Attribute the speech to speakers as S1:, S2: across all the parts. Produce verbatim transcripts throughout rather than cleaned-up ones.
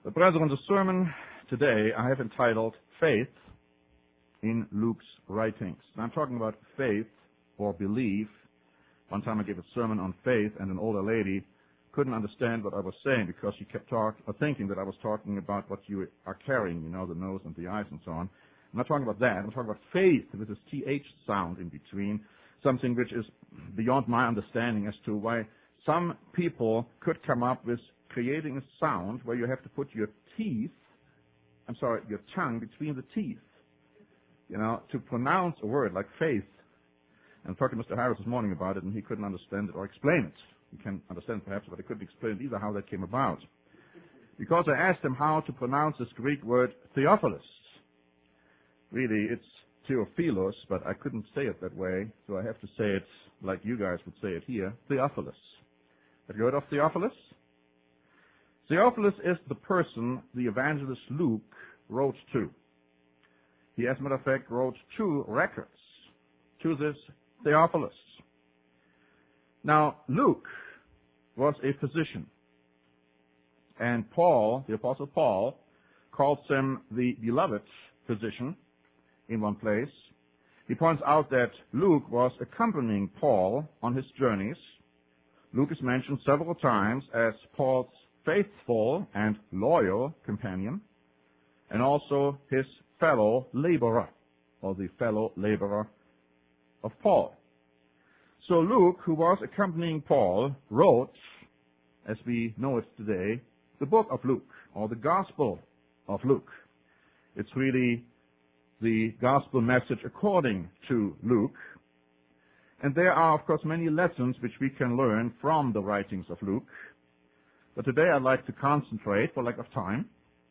S1: But brethren, the sermon today I have entitled Faith in Luke's Writings. And I'm talking about faith or belief. One time I gave a sermon on faith, and an older lady couldn't understand what I was saying because she kept talk, or thinking that I was talking about what you are carrying, you know, the nose and the eyes and so on. I'm not talking about that. I'm talking about faith with this T H sound in between, something which is beyond my understanding as to why some people could come up with creating a sound where you have to put your teeth, I'm sorry, your tongue between the teeth, you know, to pronounce a word like faith. And I talked to Mister Harris this morning about it, and he couldn't understand it or explain it. He can understand perhaps, but he couldn't explain either how that came about. Because I asked him how to pronounce this Greek word Theophilus. Really, it's Theophilos, but I couldn't say it that way, so I have to say it like you guys would say it here, Theophilus. Have you heard of Theophilus? Theophilus is the person the evangelist Luke wrote to. He, as a matter of fact, wrote two records to this Theophilus. Now, Luke was a physician, and Paul, the Apostle Paul, calls him the beloved physician in one place. He points out that Luke was accompanying Paul on his journeys. Luke is mentioned several times as Paul's faithful and loyal companion, and also his fellow laborer, or the fellow laborer of Paul. So Luke, who was accompanying Paul, wrote, as we know it today, the book of Luke, or the Gospel of Luke. It's really the gospel message according to Luke. And there are, of course, many lessons which we can learn from the writings of Luke. But today I'd like to concentrate, for lack of time,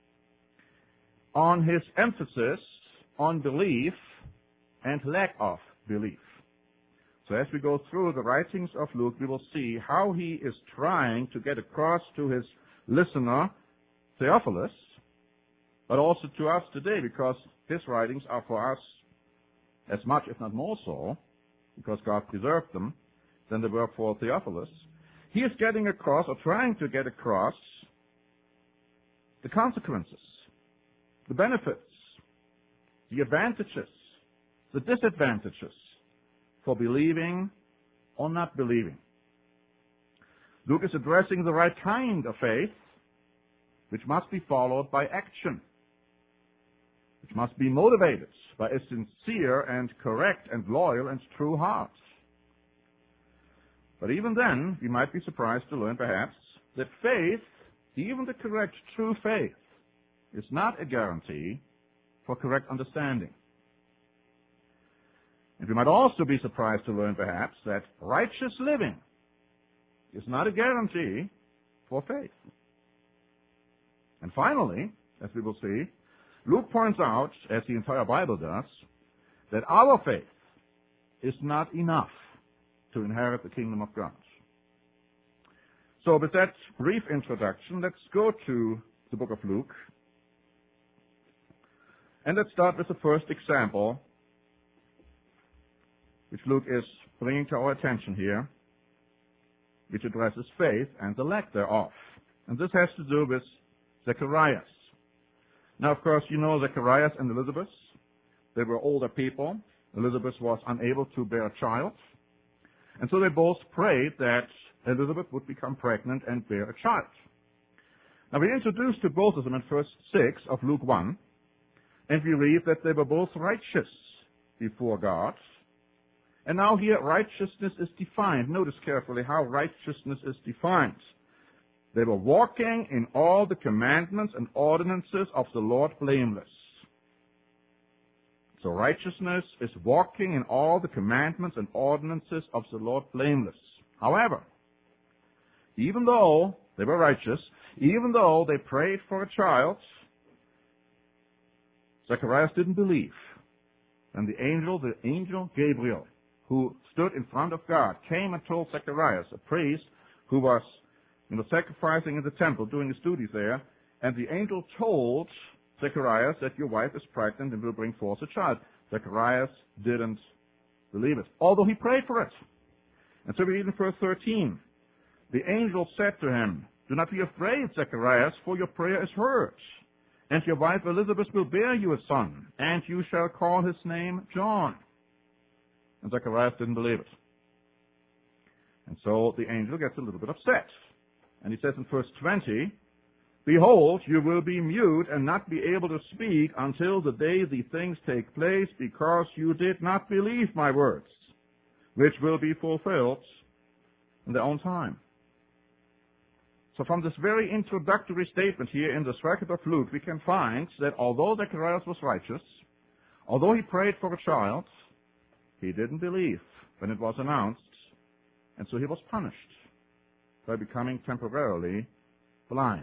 S1: on his emphasis on belief and lack of belief. So as we go through the writings of Luke, we will see how he is trying to get across to his listener, Theophilus, but also to us today, because his writings are for us as much, if not more so, because God preserved them, than they were for Theophilus. He is getting across, or trying to get across, the consequences, the benefits, the advantages, the disadvantages for believing or not believing. Luke is addressing the right kind of faith, which must be followed by action, which must be motivated by a sincere and correct and loyal and true heart. But even then, we might be surprised to learn, perhaps, that faith, even the correct, true faith, is not a guarantee for correct understanding. And we might also be surprised to learn, perhaps, that righteous living is not a guarantee for faith. And finally, as we will see, Luke points out, as the entire Bible does, that our faith is not enough to inherit the kingdom of God. So with that brief introduction, let's go to the book of Luke. And let's start with the first example, which Luke is bringing to our attention here, which addresses faith and the lack thereof. And this has to do with Zacharias. Now, of course, you know Zacharias and Elizabeth. They were older people. Elizabeth was unable to bear a child. And so they both prayed that Elizabeth would become pregnant and bear a child. Now, we're introduced to both of them in verse six of Luke one, and we read that they were both righteous before God. And now here, righteousness is defined. Notice carefully how righteousness is defined. They were walking in all the commandments and ordinances of the Lord blameless. So righteousness is walking in all the commandments and ordinances of the Lord blameless. However, even though they were righteous, even though they prayed for a child, Zacharias didn't believe. And the angel, the angel Gabriel, who stood in front of God, came and told Zacharias, a priest who was you know, sacrificing in the temple, doing his duties there, and the angel told Zacharias that your wife is pregnant and will bring forth a child. Zacharias didn't believe it, although he prayed for it. And so we read in verse thirteen, the angel said to him, Do not be afraid, Zacharias, for your prayer is heard. And your wife Elizabeth will bear you a son, and you shall call his name John. And Zacharias didn't believe it. And so the angel gets a little bit upset. And he says in verse twenty, Behold, you will be mute and not be able to speak until the day these things take place, because you did not believe my words, which will be fulfilled in their own time. So from this very introductory statement here in the record of Luke, we can find that although Zacharias was righteous, although he prayed for a child, he didn't believe when it was announced, and so he was punished by becoming temporarily blind.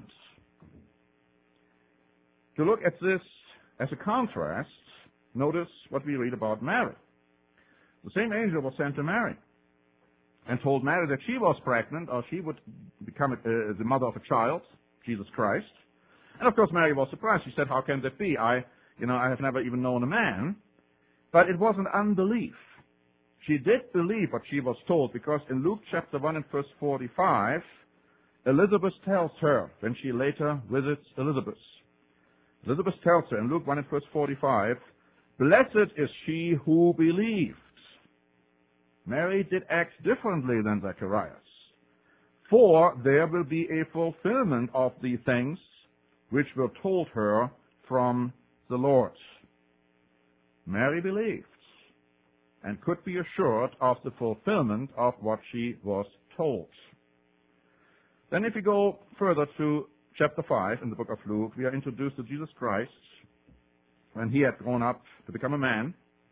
S1: To look at this as a contrast, notice what we read about Mary. The same angel was sent to Mary and told Mary that she was pregnant, or she would become uh, the mother of a child, Jesus Christ. And of course Mary was surprised. She said, how can that be? I, you know, I have never even known a man. But it wasn't unbelief. She did believe what she was told, because in Luke chapter one and verse forty-five, Elizabeth tells her, when she later visits Elizabeth, Elizabeth tells her in Luke one and verse forty-five, Blessed is she who believed. Mary did act differently than Zacharias. For there will be a fulfillment of the things which were told her from the Lord. Mary believed and could be assured of the fulfillment of what she was told. Then if we go further to chapter five in the book of Luke, we are introduced to Jesus Christ when he had grown up to become a man.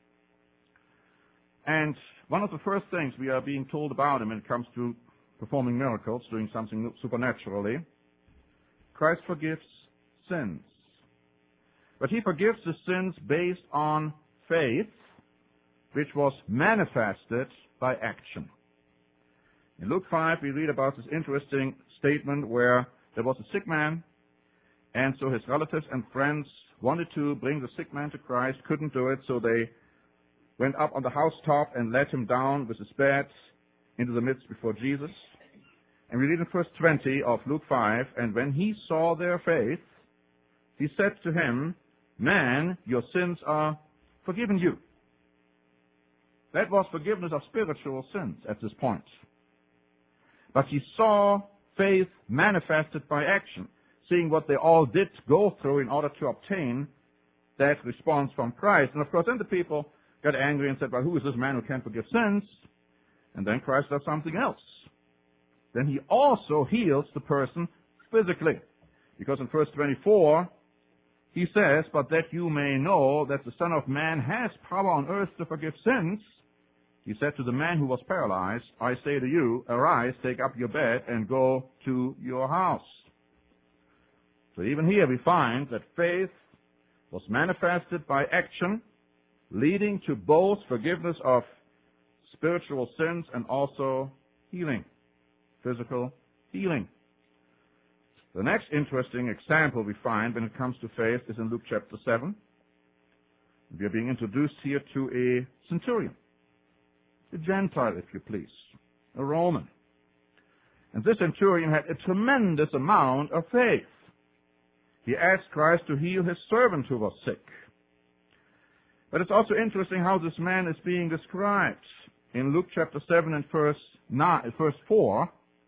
S1: And one of the first things we are being told about him when it comes to performing miracles, doing something supernaturally, Christ forgives sins. But he forgives the sins based on faith, which was manifested by action. In Luke five, we read about this interesting statement where there was a sick man, and so his relatives and friends wanted to bring the sick man to Christ, couldn't do it, so they went up on the housetop and let him down with his bed into the midst before Jesus. And we read in verse twenty of Luke five, and when he saw their faith, he said to him, Man, your sins are forgiven you. That was forgiveness of spiritual sins at this point. But he saw faith manifested by action, seeing what they all did go through in order to obtain that response from Christ. And of course, then the people got angry and said, well, who is this man who can forgive sins? And then Christ does something else. Then he also heals the person physically. Because in verse twenty-four, he says, but that you may know that the Son of Man has power on earth to forgive sins, he said to the man who was paralyzed, I say to you, arise, take up your bed, and go to your house. So even here we find that faith was manifested by action, leading to both forgiveness of spiritual sins and also healing, physical healing. The next interesting example we find when it comes to faith is in Luke chapter seven. We are being introduced here to a centurion, a Gentile, if you please, a Roman. And this centurion had a tremendous amount of faith. He asked Christ to heal his servant who was sick. But it's also interesting how this man is being described. In Luke chapter seven and verse nine, verse four,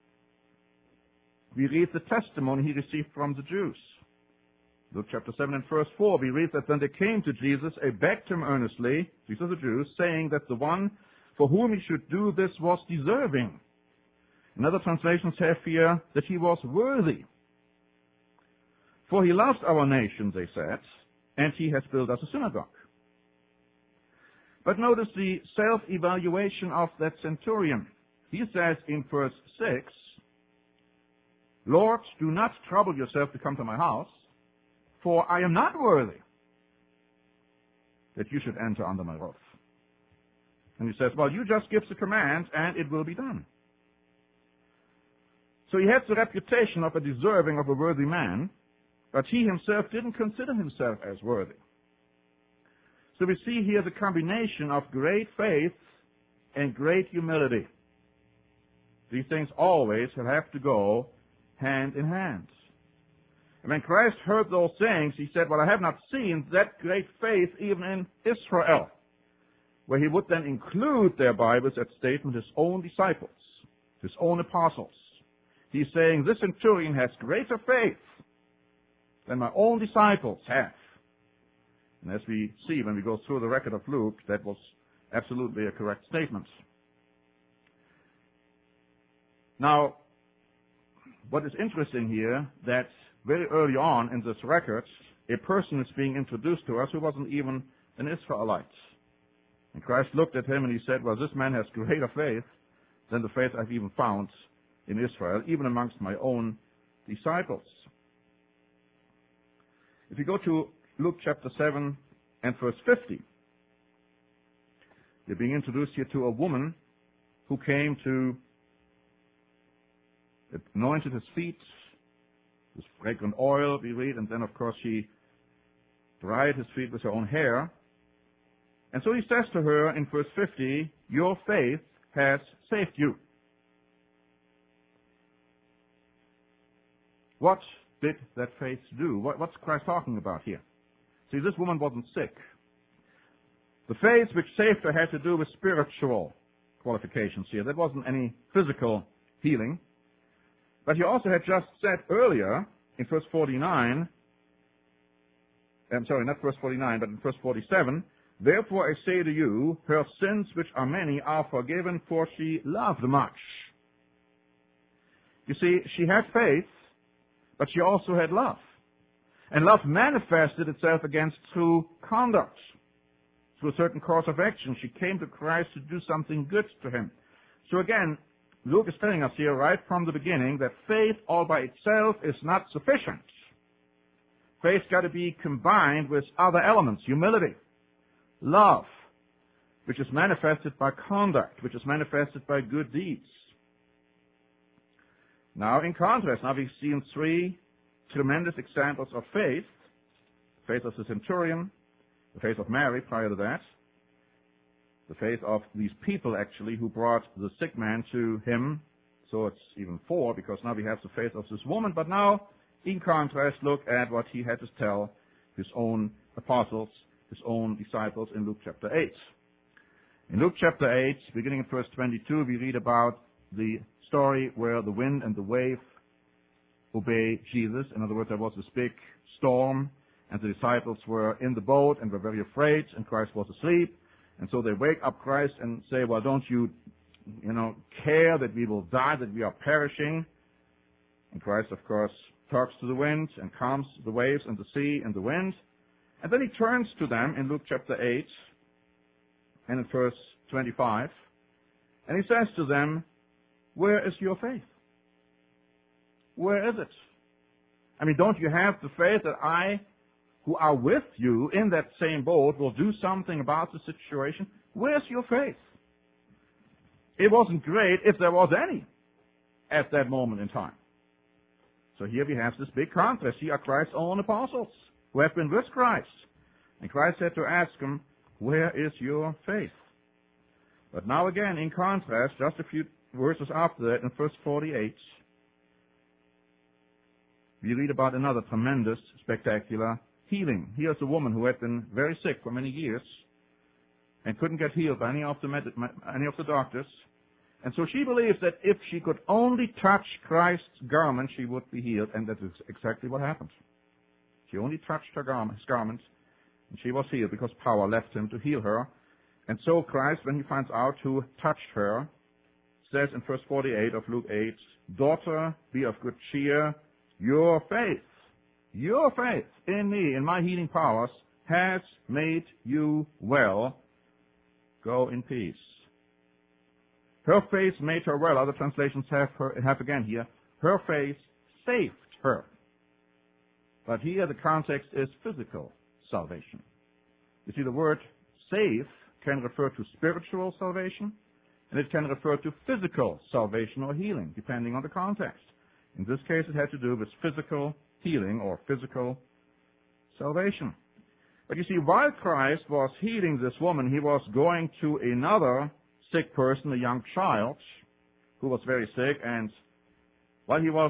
S1: we read the testimony he received from the Jews. Luke chapter seven and verse four, we read that when they came to Jesus, they begged him earnestly, these are the Jews, saying that the one for whom he should do this was deserving. And other translations have here that he was worthy. For he loves our nation, they said, and he has built us a synagogue. But notice the self-evaluation of that centurion. He says in verse six, Lord, do not trouble yourself to come to my house, for I am not worthy that you should enter under my roof. And he says, well, you just give the command and it will be done. So he had the reputation of a deserving of a worthy man, but he himself didn't consider himself as worthy. So we see here the combination of great faith and great humility. These things always will have to go hand in hand. And when Christ heard those sayings, he said, well, I have not seen that great faith even in Israel, where he would then include thereby with that statement his own disciples, his own apostles. He's saying this centurion has greater faith than my own disciples have. And as we see when we go through the record of Luke, that was absolutely a correct statement. Now, what is interesting here, that very early on in this record, a person is being introduced to us who wasn't even an Israelite. And Christ looked at him and he said, well, this man has greater faith than the faith I've even found in Israel, even amongst my own disciples. If you go to Luke chapter seven and verse fifty, you're being introduced here to a woman who came to anointed his feet with fragrant oil, we read, and then of course she dried his feet with her own hair. And so he says to her in verse fifty, your faith has saved you. What did that faith do? What, what's Christ talking about here? See, this woman wasn't sick. The faith which saved her had to do with spiritual qualifications here. That wasn't any physical healing. But he also had just said earlier in verse forty-nine, I'm sorry, not verse forty-nine, but in verse forty-seven, therefore I say to you, her sins which are many are forgiven, for she loved much. You see, she had faith, but she also had love. And love manifested itself against through conduct, through a certain course of action. She came to Christ to do something good to him. So again, Luke is telling us here right from the beginning that faith all by itself is not sufficient. Faith's got to be combined with other elements, humility, love, which is manifested by conduct, which is manifested by good deeds. Now, in contrast, now we've seen three tremendous examples of faith. The faith of the centurion, the faith of Mary prior to that, the faith of these people actually who brought the sick man to him. So it's even four, because now we have the faith of this woman. But now, in contrast, look at what he had to tell his own apostles, his own disciples in Luke chapter eight. In Luke chapter eight, beginning in verse twenty-two, we read about the story where the wind and the wave obey Jesus. In other words, there was this big storm, and the disciples were in the boat and were very afraid, and Christ was asleep. And so they wake up Christ and say, well, don't you, you know, care that we will die, that we are perishing? And Christ, of course, talks to the wind and calms the waves and the sea and the wind. And then he turns to them in Luke chapter eight and in verse twenty-five, and he says to them, where is your faith? Where is it? I mean, don't you have the faith that I, who are with you in that same boat, will do something about the situation? Where's your faith? It wasn't great if there was any at that moment in time. So here we have this big contrast. Here are Christ's own apostles who have been with Christ. And Christ had to ask them, where is your faith? But now again, in contrast, just a few verses after that, in verse forty-eight, we read about another tremendous, spectacular healing. Here's a woman who had been very sick for many years and couldn't get healed by any of the, med- any of the doctors. And so she believes that if she could only touch Christ's garment, she would be healed. And that is exactly what happened. She only touched her garment, his garment, and she was healed because power left him to heal her. And so Christ, when he finds out who touched her, says in verse forty-eight of Luke eight, daughter, be of good cheer, your faith, your faith in me, in my healing powers, has made you well. Go in peace. Her faith made her well. Other translations have, her, have again here, her faith saved her. But here the context is physical salvation. You see, the word save can refer to spiritual salvation, and it can refer to physical salvation or healing, depending on the context. In this case, it had to do with physical healing or physical salvation. But you see, while Christ was healing this woman, he was going to another sick person, a young child, who was very sick, and while he was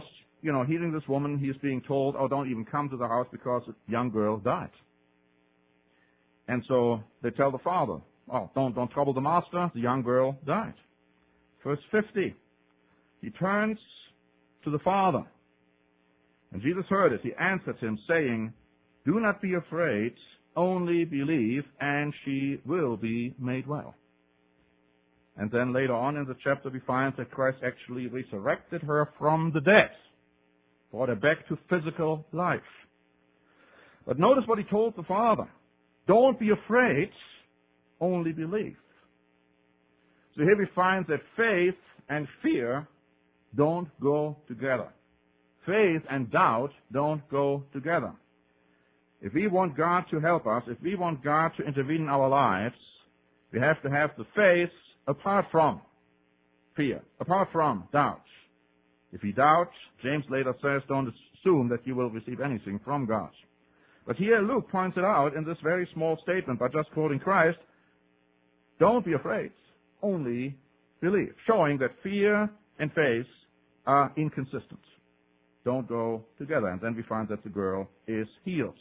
S1: you know, hearing this woman, he is being told, oh, don't even come to the house because a young girl died. And so they tell the father, oh, don't, don't trouble the master, the young girl died. Verse fifty, he turns to the father. And Jesus heard it. He answered him, saying, do not be afraid, only believe, and she will be made well. And then later on in the chapter, we find that Christ actually resurrected her from the dead, brought her back to physical life. But notice what he told the father. Don't be afraid, only believe. So here we find that faith and fear don't go together. Faith and doubt don't go together. If we want God to help us, if we want God to intervene in our lives, we have to have the faith apart from fear, apart from doubt. If you doubt, James later says, don't assume that you will receive anything from God. But here Luke points it out in this very small statement by just quoting Christ, don't be afraid, only believe, showing that fear and faith are inconsistent. Don't go together. And then we find that the girl is healed.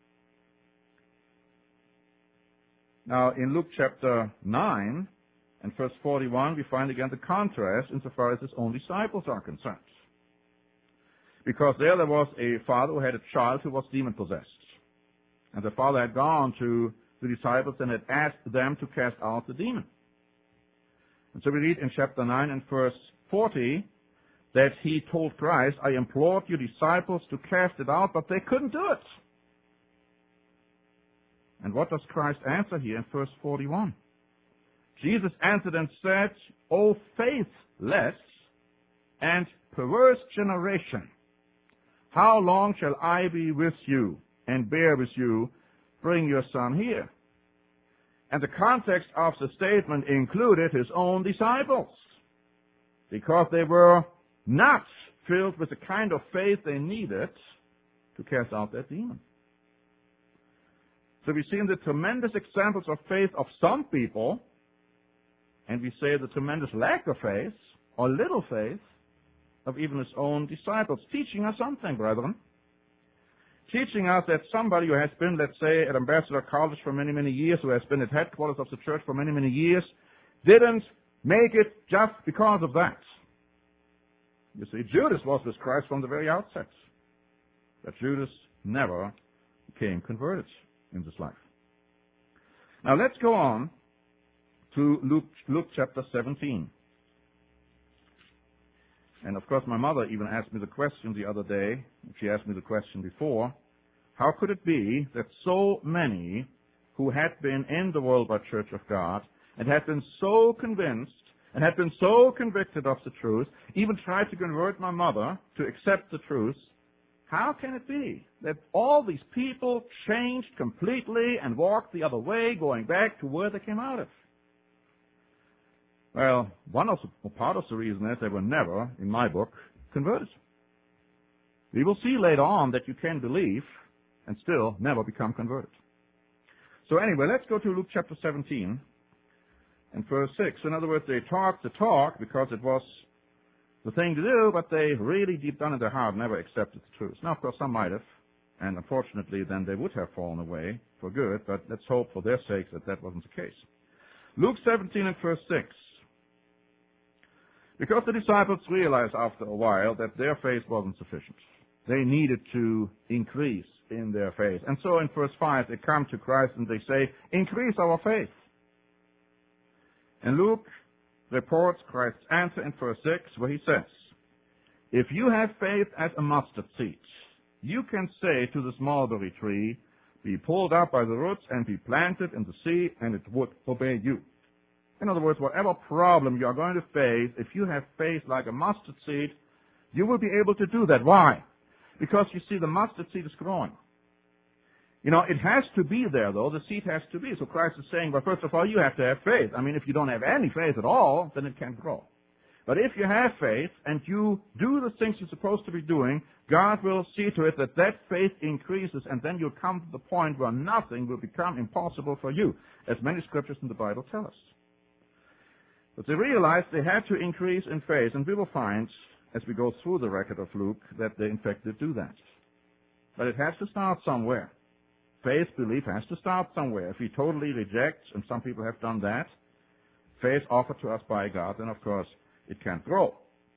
S1: Now, in Luke chapter nine and verse forty-one, we find again the contrast insofar as his own disciples are concerned. Because there there was a father who had a child who was demon-possessed. And the father had gone to the disciples and had asked them to cast out the demon. And so we read in chapter nine and verse forty that he told Christ, I implored your disciples to cast it out, but they couldn't do it. And what does Christ answer here in verse forty-one? Jesus answered and said, O faithless and perverse generation, how long shall I be with you and bear with you? Bring your son here. And the context of the statement included his own disciples, because they were not filled with the kind of faith they needed to cast out that demon. So we see in the tremendous examples of faith of some people, and we say the tremendous lack of faith, or little faith, of even his own disciples, teaching us something, brethren. Teaching us that somebody who has been, let's say, at Ambassador College for many, many years, who has been at headquarters of the church for many, many years, didn't make it just because of that. You see, Judas was with Christ from the very outset. But Judas never became converted in this life. Now let's go on to Luke, Luke chapter seventeen. And of course my mother even asked me the question the other day. She asked me the question before. How could it be that so many who had been in the Worldwide Church of God and had been so convinced and had been so convicted of the truth, even tried to convert my mother to accept the truth, how can it be that all these people changed completely and walked the other way, going back to where they came out of? Well, one of the, part of the reason is they were never, in my book, converted. We will see later on that you can believe and still never become converted. So anyway, let's go to Luke chapter seventeen and verse six. In other words, they talked the talk because it was the thing to do, but they really deep down in their heart never accepted the truth. Now, of course, some might have, and unfortunately then they would have fallen away for good, but let's hope for their sakes that that wasn't the case. Luke seventeen and verse six. Because the disciples realized after a while that their faith wasn't sufficient. They needed to increase in their faith. And so in verse five, they come to Christ and they say, increase our faith. And Luke reports Christ's answer in verse six, where he says, if you have faith as a mustard seed, you can say to this mulberry tree, be pulled up by the roots and be planted in the sea, and it would obey you. In other words, whatever problem you are going to face, if you have faith like a mustard seed, you will be able to do that. Why? Because you see, the mustard seed is growing. You know, it has to be there, though. The seed has to be. So Christ is saying, well, first of all, you have to have faith. I mean, if you don't have any faith at all, then it can't grow. But if you have faith and you do the things you're supposed to be doing, God will see to it that that faith increases, and then you'll come to the point where nothing will become impossible for you, as many scriptures in the Bible tell us. But they realized they had to increase in faith, and we will find as we go through the record of Luke, that they in fact did do that. But it has to start somewhere. Faith, belief has to start somewhere. If we totally reject, and some people have done that, faith offered to us by God, then of course it can't grow.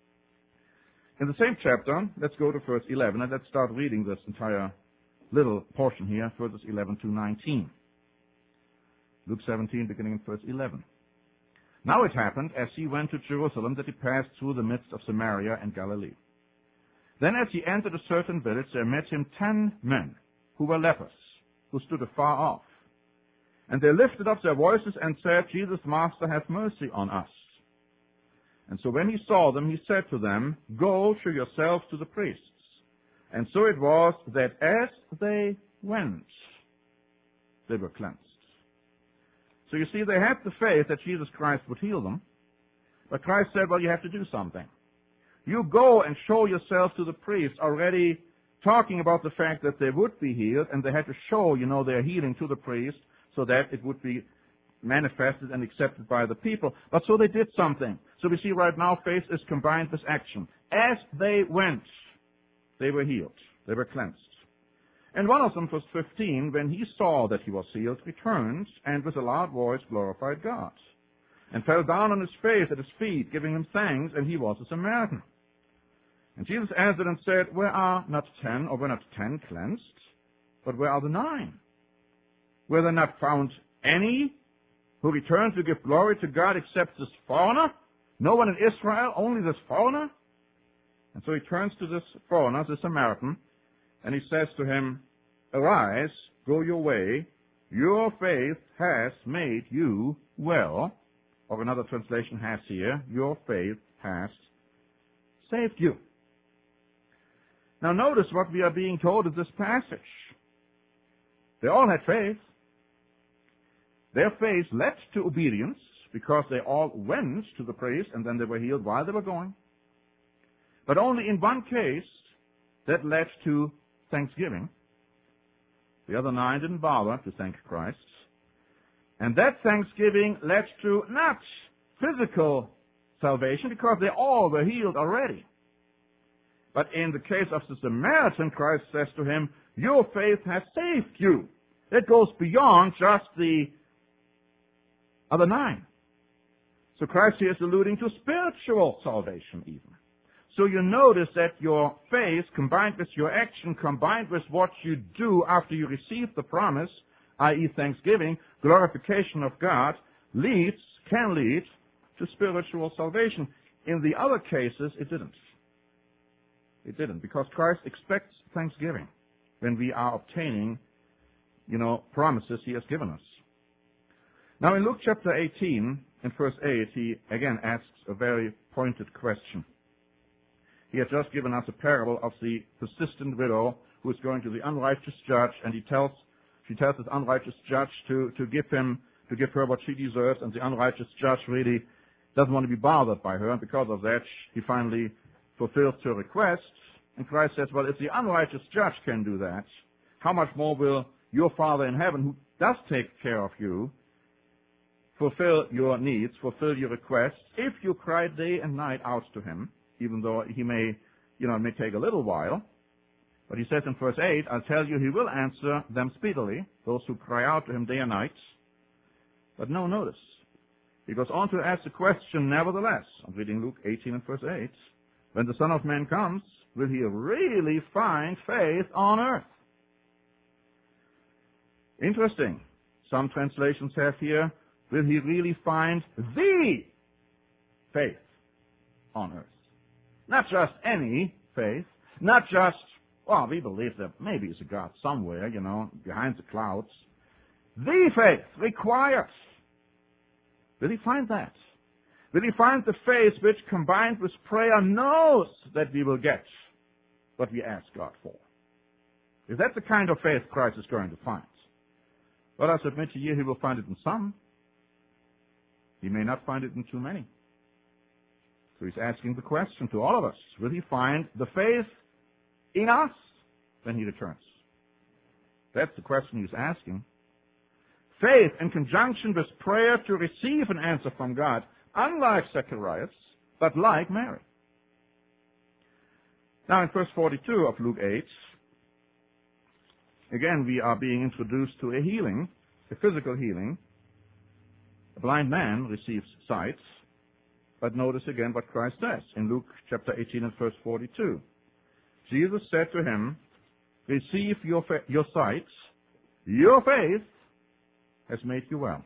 S1: In the same chapter, let's go to verse eleven, and let's start reading this entire little portion here, verses eleven to nineteen. Luke seventeen, beginning in verse eleven. Now it happened, as he went to Jerusalem, that he passed through the midst of Samaria and Galilee. Then as he entered a certain village, there met him ten men, who were lepers, who stood afar off. And they lifted up their voices and said, Jesus, Master, have mercy on us. And so when he saw them, he said to them, Go, show yourselves to the priests. And so it was that as they went, they were cleansed. So you see, they had the faith that Jesus Christ would heal them. But Christ said, well, you have to do something. You go and show yourselves to the priests, already talking about the fact that they would be healed, and they had to show, you know, their healing to the priest so that it would be manifested and accepted by the people. But so they did something. So we see right now faith is combined with action. As they went, they were healed. They were cleansed. And one of them, verse fifteen, when he saw that he was healed, returned and with a loud voice glorified God, and fell down on his face at his feet, giving him thanks, and he was a Samaritan. And Jesus answered and said, Where are not ten, or were not ten cleansed? But where are the nine? Were there not found any who returned to give glory to God except this foreigner? No one in Israel, only this foreigner? And so he turns to this foreigner, the Samaritan, and he says to him, Arise, go your way, your faith has made you well. Or another translation has here, your faith has saved you. Now notice what we are being told in this passage. They all had faith. Their faith led to obedience because they all went to the priest and then they were healed while they were going. But only in one case that led to thanksgiving. The other nine didn't bother to thank Christ. And that thanksgiving led to not physical salvation because they all were healed already. But in the case of the Samaritan, Christ says to him, Your faith has saved you. It goes beyond just the other nine. So Christ here is alluding to spiritual salvation even. So you notice that your faith combined with your action, combined with what you do after you receive the promise, that is thanksgiving, glorification of God, leads, can lead to spiritual salvation. In the other cases, it didn't. It didn't, because Christ expects thanksgiving when we are obtaining, you know, promises he has given us. Now in Luke chapter eighteen, in verse eight, he again asks a very pointed question. He had just given us a parable of the persistent widow who is going to the unrighteous judge, and he tells, she tells this unrighteous judge to, to give him, to give her what she deserves, and the unrighteous judge really doesn't want to be bothered by her, and because of that, he finally fulfills her request. And Christ says, well, if the unrighteous judge can do that, how much more will your Father in heaven, who does take care of you, fulfill your needs, fulfill your requests, if you cry day and night out to him, even though he may, you know, it may take a little while. But he says in verse eight, I'll tell you, he will answer them speedily, those who cry out to him day and night. But no, notice. He goes on to ask the question, nevertheless. I'm reading Luke eighteen and verse eight. When the Son of Man comes, will he really find faith on earth? Interesting. Some translations have here, will he really find the faith on earth? Not just any faith, not just, well, we believe that maybe there's a God somewhere, you know, behind the clouds. The faith required. Will he find that? Will he find the faith which, combined with prayer, knows that we will get what we ask God for? Is that the kind of faith Christ is going to find? Well, I submit to you, he will find it in some. He may not find it in too many. So he's asking the question to all of us, will he find the faith in us when he returns? That's the question he's asking. Faith in conjunction with prayer to receive an answer from God, unlike Zacharias, but like Mary. Now in verse forty-two of Luke eight, again we are being introduced to a healing, a physical healing. A blind man receives sight, but notice again what Christ says in Luke chapter eighteen and verse forty-two. Jesus said to him, receive your, fa- your sight, your faith has made you well.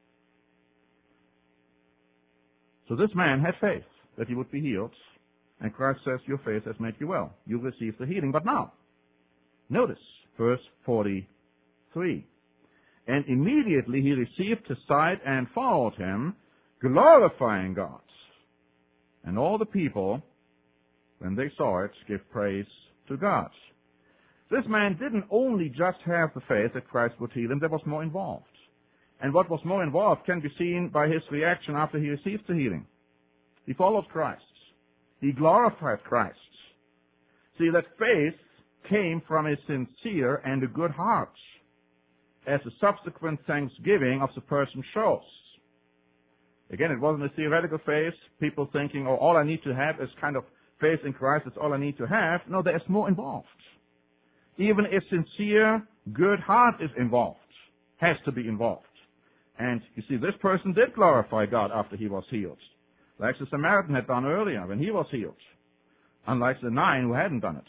S1: So this man had faith that he would be healed, and Christ says, your faith has made you well. You received the healing. But now, notice verse forty-three. And immediately he received his sight and followed him, glorifying God. And all the people, when they saw it, gave praise to God. This man didn't only just have the faith that Christ would heal him, there was more involved. And what was more involved can be seen by his reaction after he received the healing. He followed Christ. He glorified Christ. See, that faith came from a sincere and a good heart, as the subsequent thanksgiving of the person shows. Again, it wasn't a theoretical faith, people thinking, oh, all I need to have is kind of faith in Christ, that's all I need to have. No, there's more involved. Even a sincere, good heart is involved, has to be involved. And you see, this person did glorify God after he was healed, like the Samaritan had done earlier when he was healed, unlike the nine who hadn't done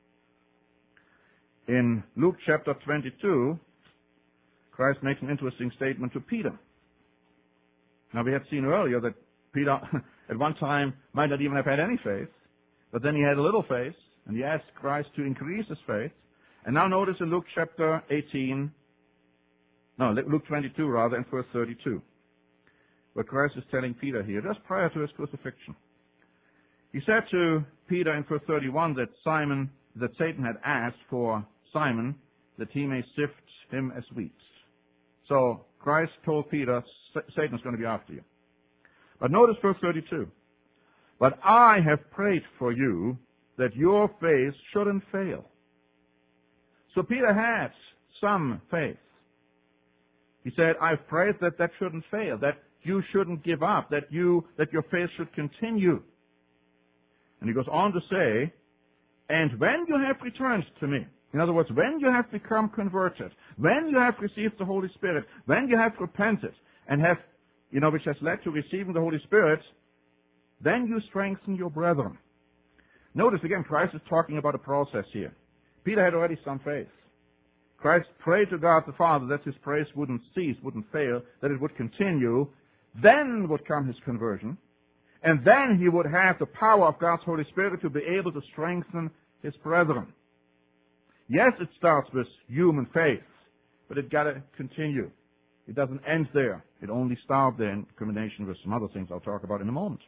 S1: it. In Luke chapter twenty-two, Christ makes an interesting statement to Peter. Now, we had seen earlier that Peter at one time might not even have had any faith, but then he had a little faith, and he asked Christ to increase his faith. And now notice in Luke chapter eighteen, no, Luke twenty-two rather, and verse thirty-two, where Christ is telling Peter here, just prior to his crucifixion. He said to Peter in verse thirty-one that Simon, that Satan had asked for Simon that he may sift him as wheat. So Christ told Peter, Satan's going to be after you. But notice verse thirty-two. But I have prayed for you that your faith shouldn't fail. So Peter had some faith. He said, I've prayed that that shouldn't fail, that you shouldn't give up, that you, that your faith should continue. And he goes on to say, and when you have returned to me, in other words, when you have become converted, when you have received the Holy Spirit, when you have repented and have, you know, which has led to receiving the Holy Spirit, then you strengthen your brethren. Notice again, Christ is talking about a process here. Peter had already some faith. Christ prayed to God the Father that his praise wouldn't cease, wouldn't fail, that it would continue. Then would come his conversion. And then he would have the power of God's Holy Spirit to be able to strengthen his brethren. Yes, it starts with human faith, but it got to continue. It doesn't end there. It only starts there in combination with some other things I'll talk about in a moment.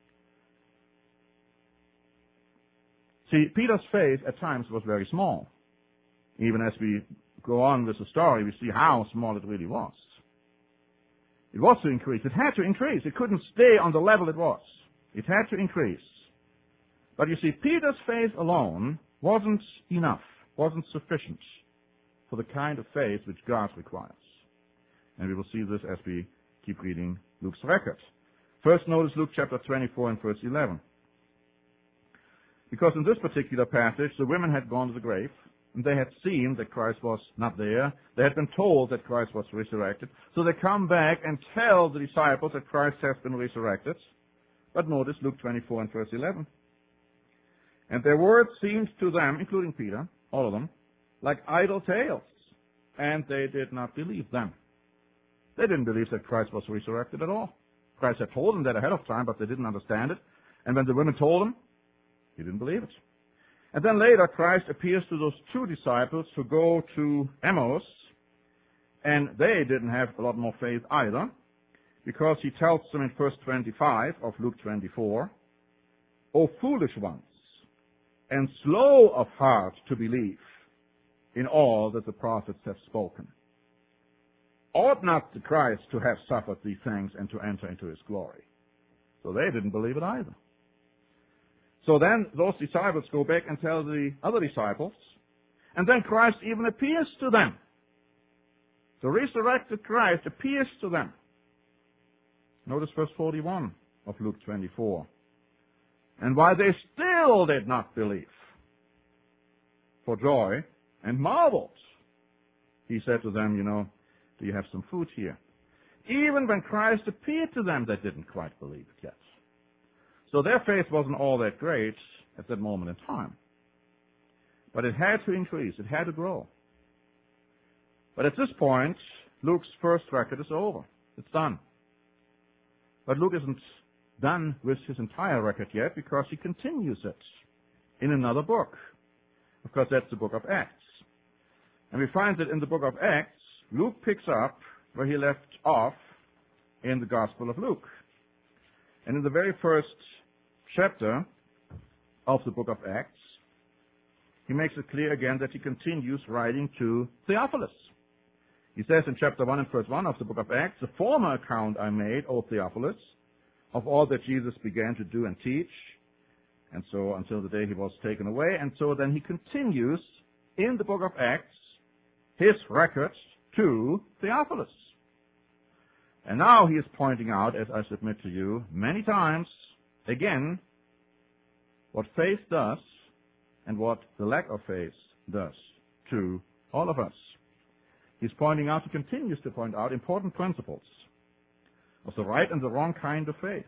S1: See, Peter's faith at times was very small. Even as we go on with the story, we see how small it really was. It was to increase. It had to increase. It couldn't stay on the level it was. It had to increase. But you see, Peter's faith alone wasn't enough, wasn't sufficient for the kind of faith which God requires. And we will see this as we keep reading Luke's record. First, notice Luke chapter twenty-four and verse eleven. Because in this particular passage, the women had gone to the grave, and they had seen that Christ was not there. They had been told that Christ was resurrected. So they come back and tell the disciples that Christ has been resurrected. But notice Luke twenty-four and verse eleven. And their words seemed to them, including Peter, all of them, like idle tales, and they did not believe them. They didn't believe that Christ was resurrected at all. Christ had told them that ahead of time, but they didn't understand it. And when the women told him, he didn't believe it. And then later, Christ appears to those two disciples who go to Emmaus, and they didn't have a lot more faith either, because he tells them in verse twenty-five of Luke twenty-four, O foolish ones, and slow of heart to believe in all that the prophets have spoken. Ought not the Christ to have suffered these things and to enter into his glory? So they didn't believe it either. So then those disciples go back and tell the other disciples, and then Christ even appears to them. The resurrected Christ appears to them. Notice verse forty-one of Luke twenty-four. And while they still did not believe, for joy and marveled. He said to them, you know, do you have some food here? Even when Christ appeared to them, they didn't quite believe it yet. So their faith wasn't all that great at that moment in time. But it had to increase. It had to grow. But at this point, Luke's first record is over. It's done. But Luke isn't done with his entire record yet because he continues it in another book. Of course, that's the book of Acts. And we find that in the book of Acts, Luke picks up where he left off in the Gospel of Luke. And in the very first chapter of the book of Acts, he makes it clear again that he continues writing to Theophilus. He says in chapter one and verse one of the book of Acts, the former account I made, O Theophilus, of all that Jesus began to do and teach, and so until the day he was taken away. And so then he continues in the book of Acts his record to Theophilus. And now he is pointing out, as I submit to you, many times, again, what faith does and what the lack of faith does to all of us. He's pointing out, he continues to point out important principles of the right and the wrong kind of faith.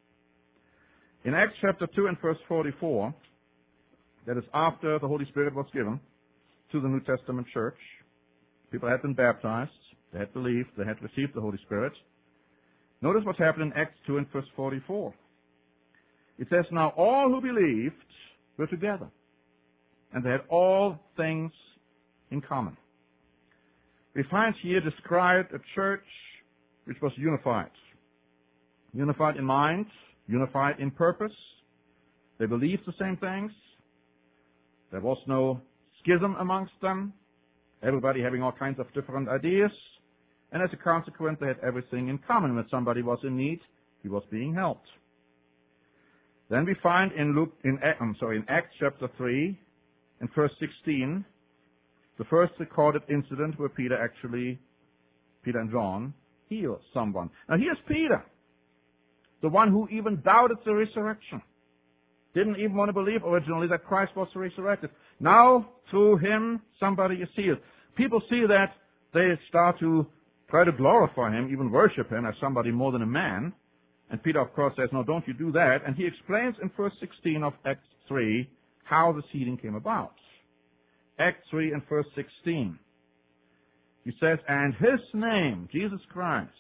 S1: In Acts chapter two and verse forty-four, that is after the Holy Spirit was given to the New Testament church, people had been baptized, they had believed, they had received the Holy Spirit. Notice what happened in Acts two and verse forty-four. It says, now all who believed were together, and they had all things in common. We find here described a church which was unified. Unified in mind, unified in purpose. They believed the same things. There was no schism amongst them. Everybody having all kinds of different ideas. And as a consequence, they had everything in common. When somebody was in need, he was being helped. Then we find in Luke, in, I'm sorry, in Acts chapter three, in verse sixteen, the first recorded incident where Peter actually, Peter and John, heal someone. Now here's Peter, the one who even doubted the resurrection. Didn't even want to believe originally that Christ was resurrected. Now, through him, somebody is healed. People see that, they start to try to glorify him, even worship him as somebody more than a man. And Peter, of course, says, no, don't you do that. And he explains in verse sixteen of Acts three how this healing came about. Acts three and verse sixteen. He says, and his name, Jesus Christ,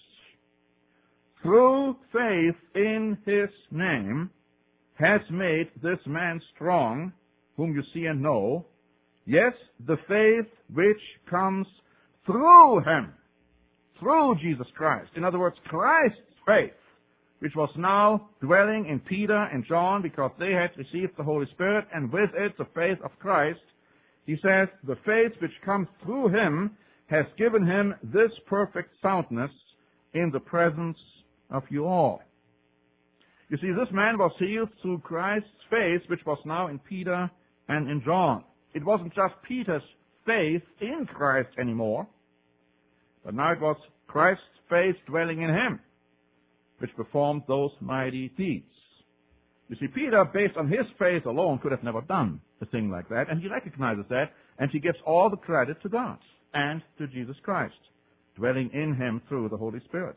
S1: through faith in his name, has made this man strong, whom you see and know. Yes, the faith which comes through him, through Jesus Christ. In other words, Christ's faith, which was now dwelling in Peter and John because they had received the Holy Spirit, and with it the faith of Christ. He says, the faith which comes through him has given him this perfect soundness in the presence of you all. You see, this man was healed through Christ's faith, which was now in Peter and in John. It wasn't just Peter's faith in Christ anymore, but now it was Christ's faith dwelling in him, which performed those mighty deeds. You see, Peter, based on his faith alone, could have never done a thing like that, and he recognizes that, and he gives all the credit to God and to Jesus Christ, dwelling in him through the Holy Spirit.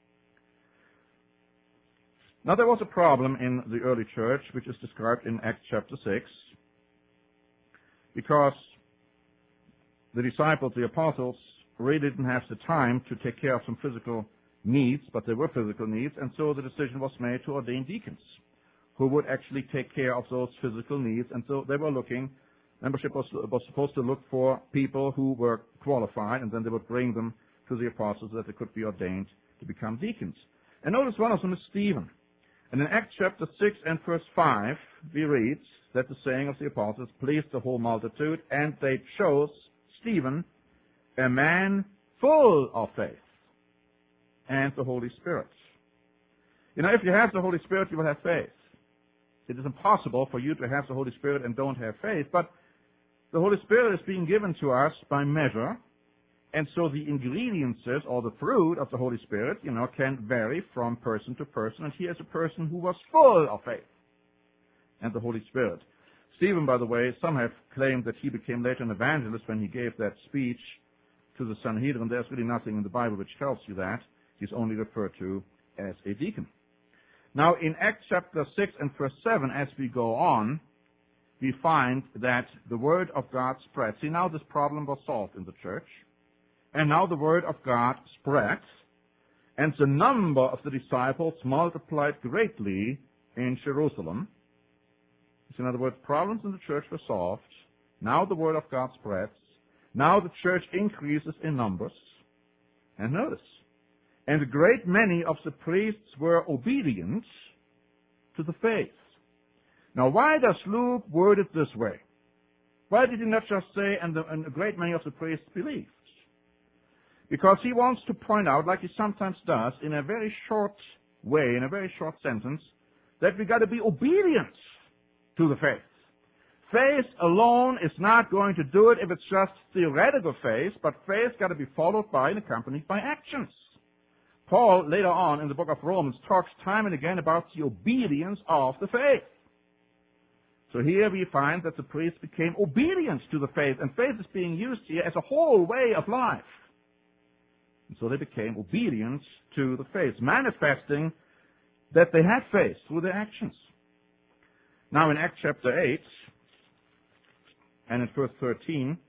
S1: Now, there was a problem in the early church, which is described in Acts chapter six, because the disciples, the apostles, really didn't have the time to take care of some physical needs, but there were physical needs, and so the decision was made to ordain deacons who would actually take care of those physical needs. And so they were looking, membership was, was supposed to look for people who were qualified, and then they would bring them to the apostles so that they could be ordained to become deacons. And notice one of them is Stephen. And in Acts chapter six and verse five, we read that the saying of the apostles pleased the whole multitude, and they chose Stephen, a man full of faith and the Holy Spirit. You know, if you have the Holy Spirit, you will have faith. It is impossible for you to have the Holy Spirit and don't have faith, but the Holy Spirit is being given to us by measure, and so the ingredients or the fruit of the Holy Spirit, you know, can vary from person to person, and here's a person who was full of faith and the Holy Spirit. Stephen, by the way, some have claimed that he became later an evangelist when he gave that speech to the Sanhedrin. There's really nothing in the Bible which tells you that. He's only referred to as a deacon. Now, in Acts chapter six and verse seven, as we go on, we find that the word of God spread. See, now this problem was solved in the church, and now the word of God spread, and the number of the disciples multiplied greatly in Jerusalem. So in other words, problems in the church were solved. Now the word of God spreads. Now the church increases in numbers. And notice, and a great many of the priests were obedient to the faith. Now, why does Luke word it this way? Why did he not just say, and, the, and a great many of the priests believed? Because he wants to point out, like he sometimes does, in a very short way, in a very short sentence, that we got to be obedient to the faith. Faith alone is not going to do it if it's just theoretical faith, but faith got to be followed by and accompanied by actions. Paul, later on in the book of Romans, talks time and again about the obedience of the faith. So here we find that the priests became obedient to the faith, and faith is being used here as a whole way of life. And so they became obedient to the faith, manifesting that they had faith through their actions. Now in Acts chapter eight, and in verse thirteen,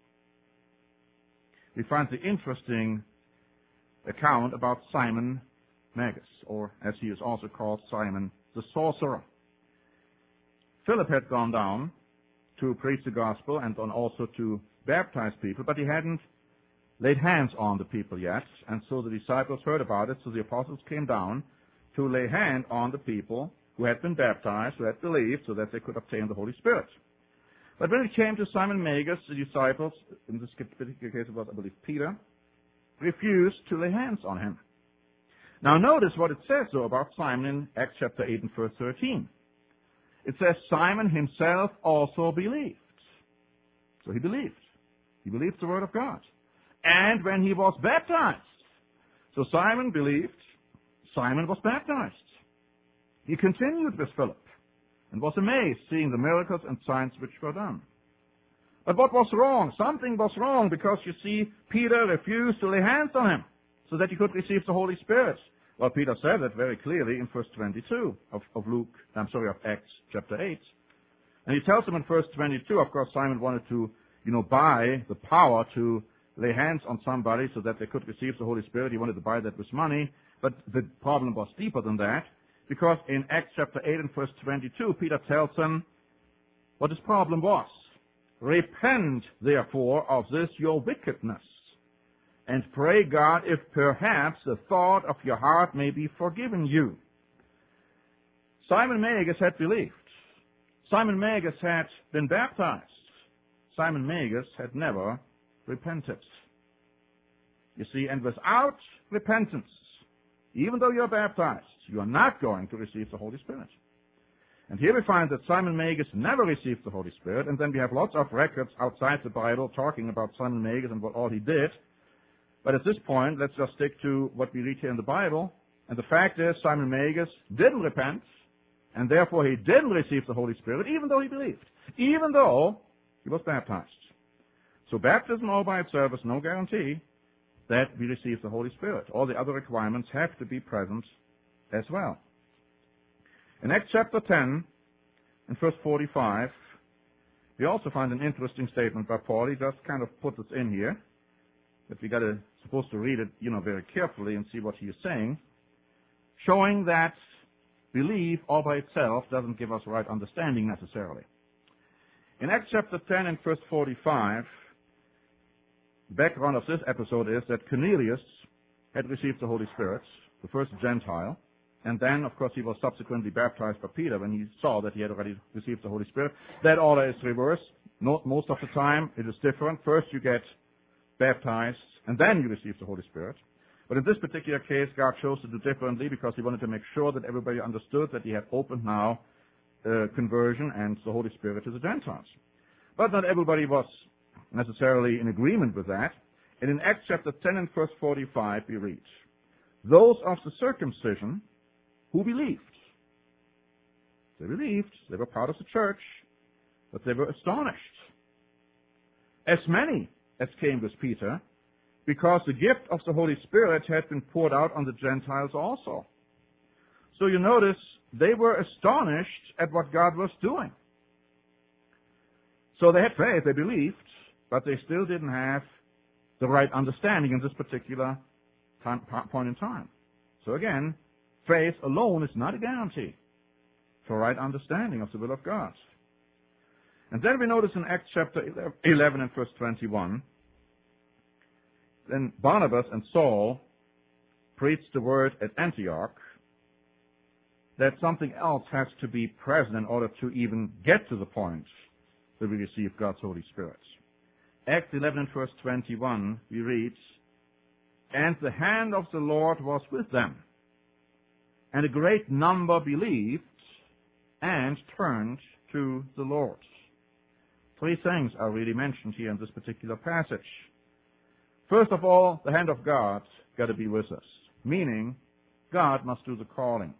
S1: we find the interesting account about Simon Magus, or as he is also called, Simon the sorcerer. Philip had gone down to preach the gospel and on also to baptize people, but he hadn't laid hands on the people yet, and so the disciples heard about it, so the apostles came down to lay hand on the people who had been baptized, who had believed, so that they could obtain the Holy Spirit. But when it came to Simon Magus, the disciples, in this particular case it was, I believe, Peter, refused to lay hands on him. Now notice what it says, though, about Simon in Acts chapter eight and verse thirteen. It says, Simon himself also believed. So he believed. He believed the word of God. And when he was baptized. So Simon believed, Simon was baptized. He continued with Philip and was amazed seeing the miracles and signs which were done. But what was wrong? Something was wrong, because you see, Peter refused to lay hands on him so that he could receive the Holy Spirit. Well, Peter said that very clearly in verse twenty-two of, of Luke, I'm sorry, of Acts chapter eight. And he tells him in verse twenty-two, of course, Simon wanted to, you know, buy the power to lay hands on somebody so that they could receive the Holy Spirit. He wanted to buy that with money. But the problem was deeper than that, because in Acts chapter eight and verse twenty-two, Peter tells him what his problem was. Repent, therefore, of this your wickedness, and pray God if perhaps the thought of your heart may be forgiven you. Simon Magus had believed. Simon Magus had been baptized. Simon Magus had never repented. You see, and without repentance, even though you're baptized, you are not going to receive the Holy Spirit. And here we find that Simon Magus never received the Holy Spirit, and then we have lots of records outside the Bible talking about Simon Magus and what all he did. But at this point, let's just stick to what we read here in the Bible. And the fact is, Simon Magus didn't repent, and therefore he didn't receive the Holy Spirit, even though he believed, even though he was baptized. So baptism all by itself is no guarantee that we receive the Holy Spirit. All the other requirements have to be present as well. In Acts chapter ten, in verse forty-five, we also find an interesting statement by Paul. He just kind of put this in here, but we got to supposed to read it, you know, very carefully and see what he is saying, showing that belief all by itself doesn't give us right understanding necessarily. In Acts chapter ten and verse forty-five, the background of this episode is that Cornelius had received the Holy Spirit, the first Gentile, and then, of course, he was subsequently baptized by Peter when he saw that he had already received the Holy Spirit. That order is reversed. Not most of the time, it is different. First you get baptized, and then you receive the Holy Spirit. But in this particular case, God chose to do differently because he wanted to make sure that everybody understood that he had opened now uh, conversion and the Holy Spirit to the Gentiles. But not everybody was necessarily in agreement with that. And in Acts chapter ten and verse forty-five, we read, those of the circumcision who believed. They believed. They were part of the church. but they were astonished. As many as came with Peter, because the gift of the Holy Spirit had been poured out on the Gentiles also. So you notice they were astonished at what God was doing. So they had faith, they believed, but they still didn't have the right understanding in this particular time, point in time. So again, faith alone is not a guarantee for right understanding of the will of God. And then we notice in Acts chapter eleven and verse twenty-one, then Barnabas and Saul preached the word at Antioch that something else has to be present in order to even get to the point that we receive God's Holy Spirit. Acts eleven and verse twenty-one, we read, "And the hand of the Lord was with them, and a great number believed and turned to the Lord." Three things are really mentioned here in this particular passage. First of all, the hand of God got to be with us, meaning God must do the calling.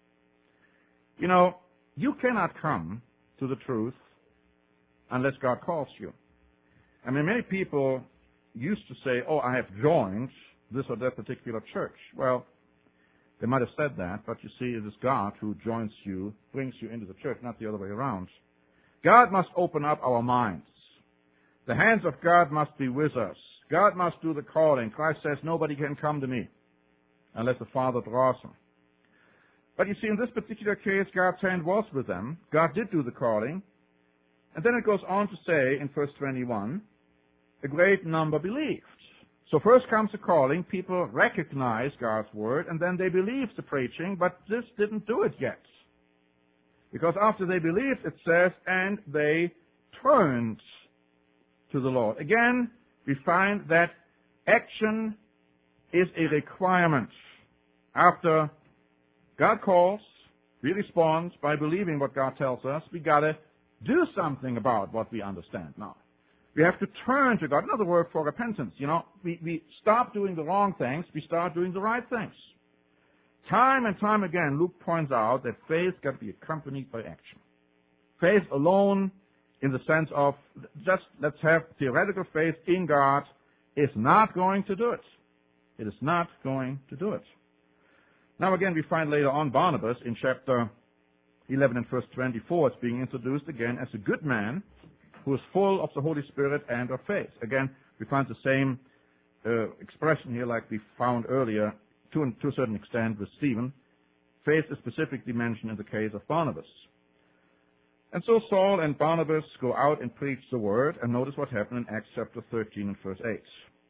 S1: You know, you cannot come to the truth unless God calls you. I mean, many people used to say, oh, I have joined this or that particular church. Well, they might have said that, but you see, it is God who joins you, brings you into the church, not the other way around. God must open up our minds. The hands of God must be with us. God must do the calling. Christ says, nobody can come to me unless the Father draws them. But you see, in this particular case, God's hand was with them. God did do the calling. And then it goes on to say in verse twenty-one, a great number believed. So first comes the calling. People recognize God's word, and then they believe the preaching, but this didn't do it yet. Because after they believed, it says, and they turned to the Lord. Again, we find that action is a requirement. After God calls, we respond by believing what God tells us. We gotta do something about what we understand now. We have to turn to God. Another word for repentance. You know, we, we stop doing the wrong things, we start doing the right things. Time and time again, Luke points out that faith got to be accompanied by action. Faith alone, in the sense of just let's have theoretical faith in God, is not going to do it. It is not going to do it. Now again, we find later on Barnabas in chapter eleven and verse twenty-four, it's being introduced again as a good man who is full of the Holy Spirit and of faith. Again, we find the same uh, expression here like we found earlier to, to a certain extent with Stephen. Faith is specifically mentioned in the case of Barnabas. And so Saul and Barnabas go out and preach the word, and notice what happened in Acts chapter thirteen and verse eight.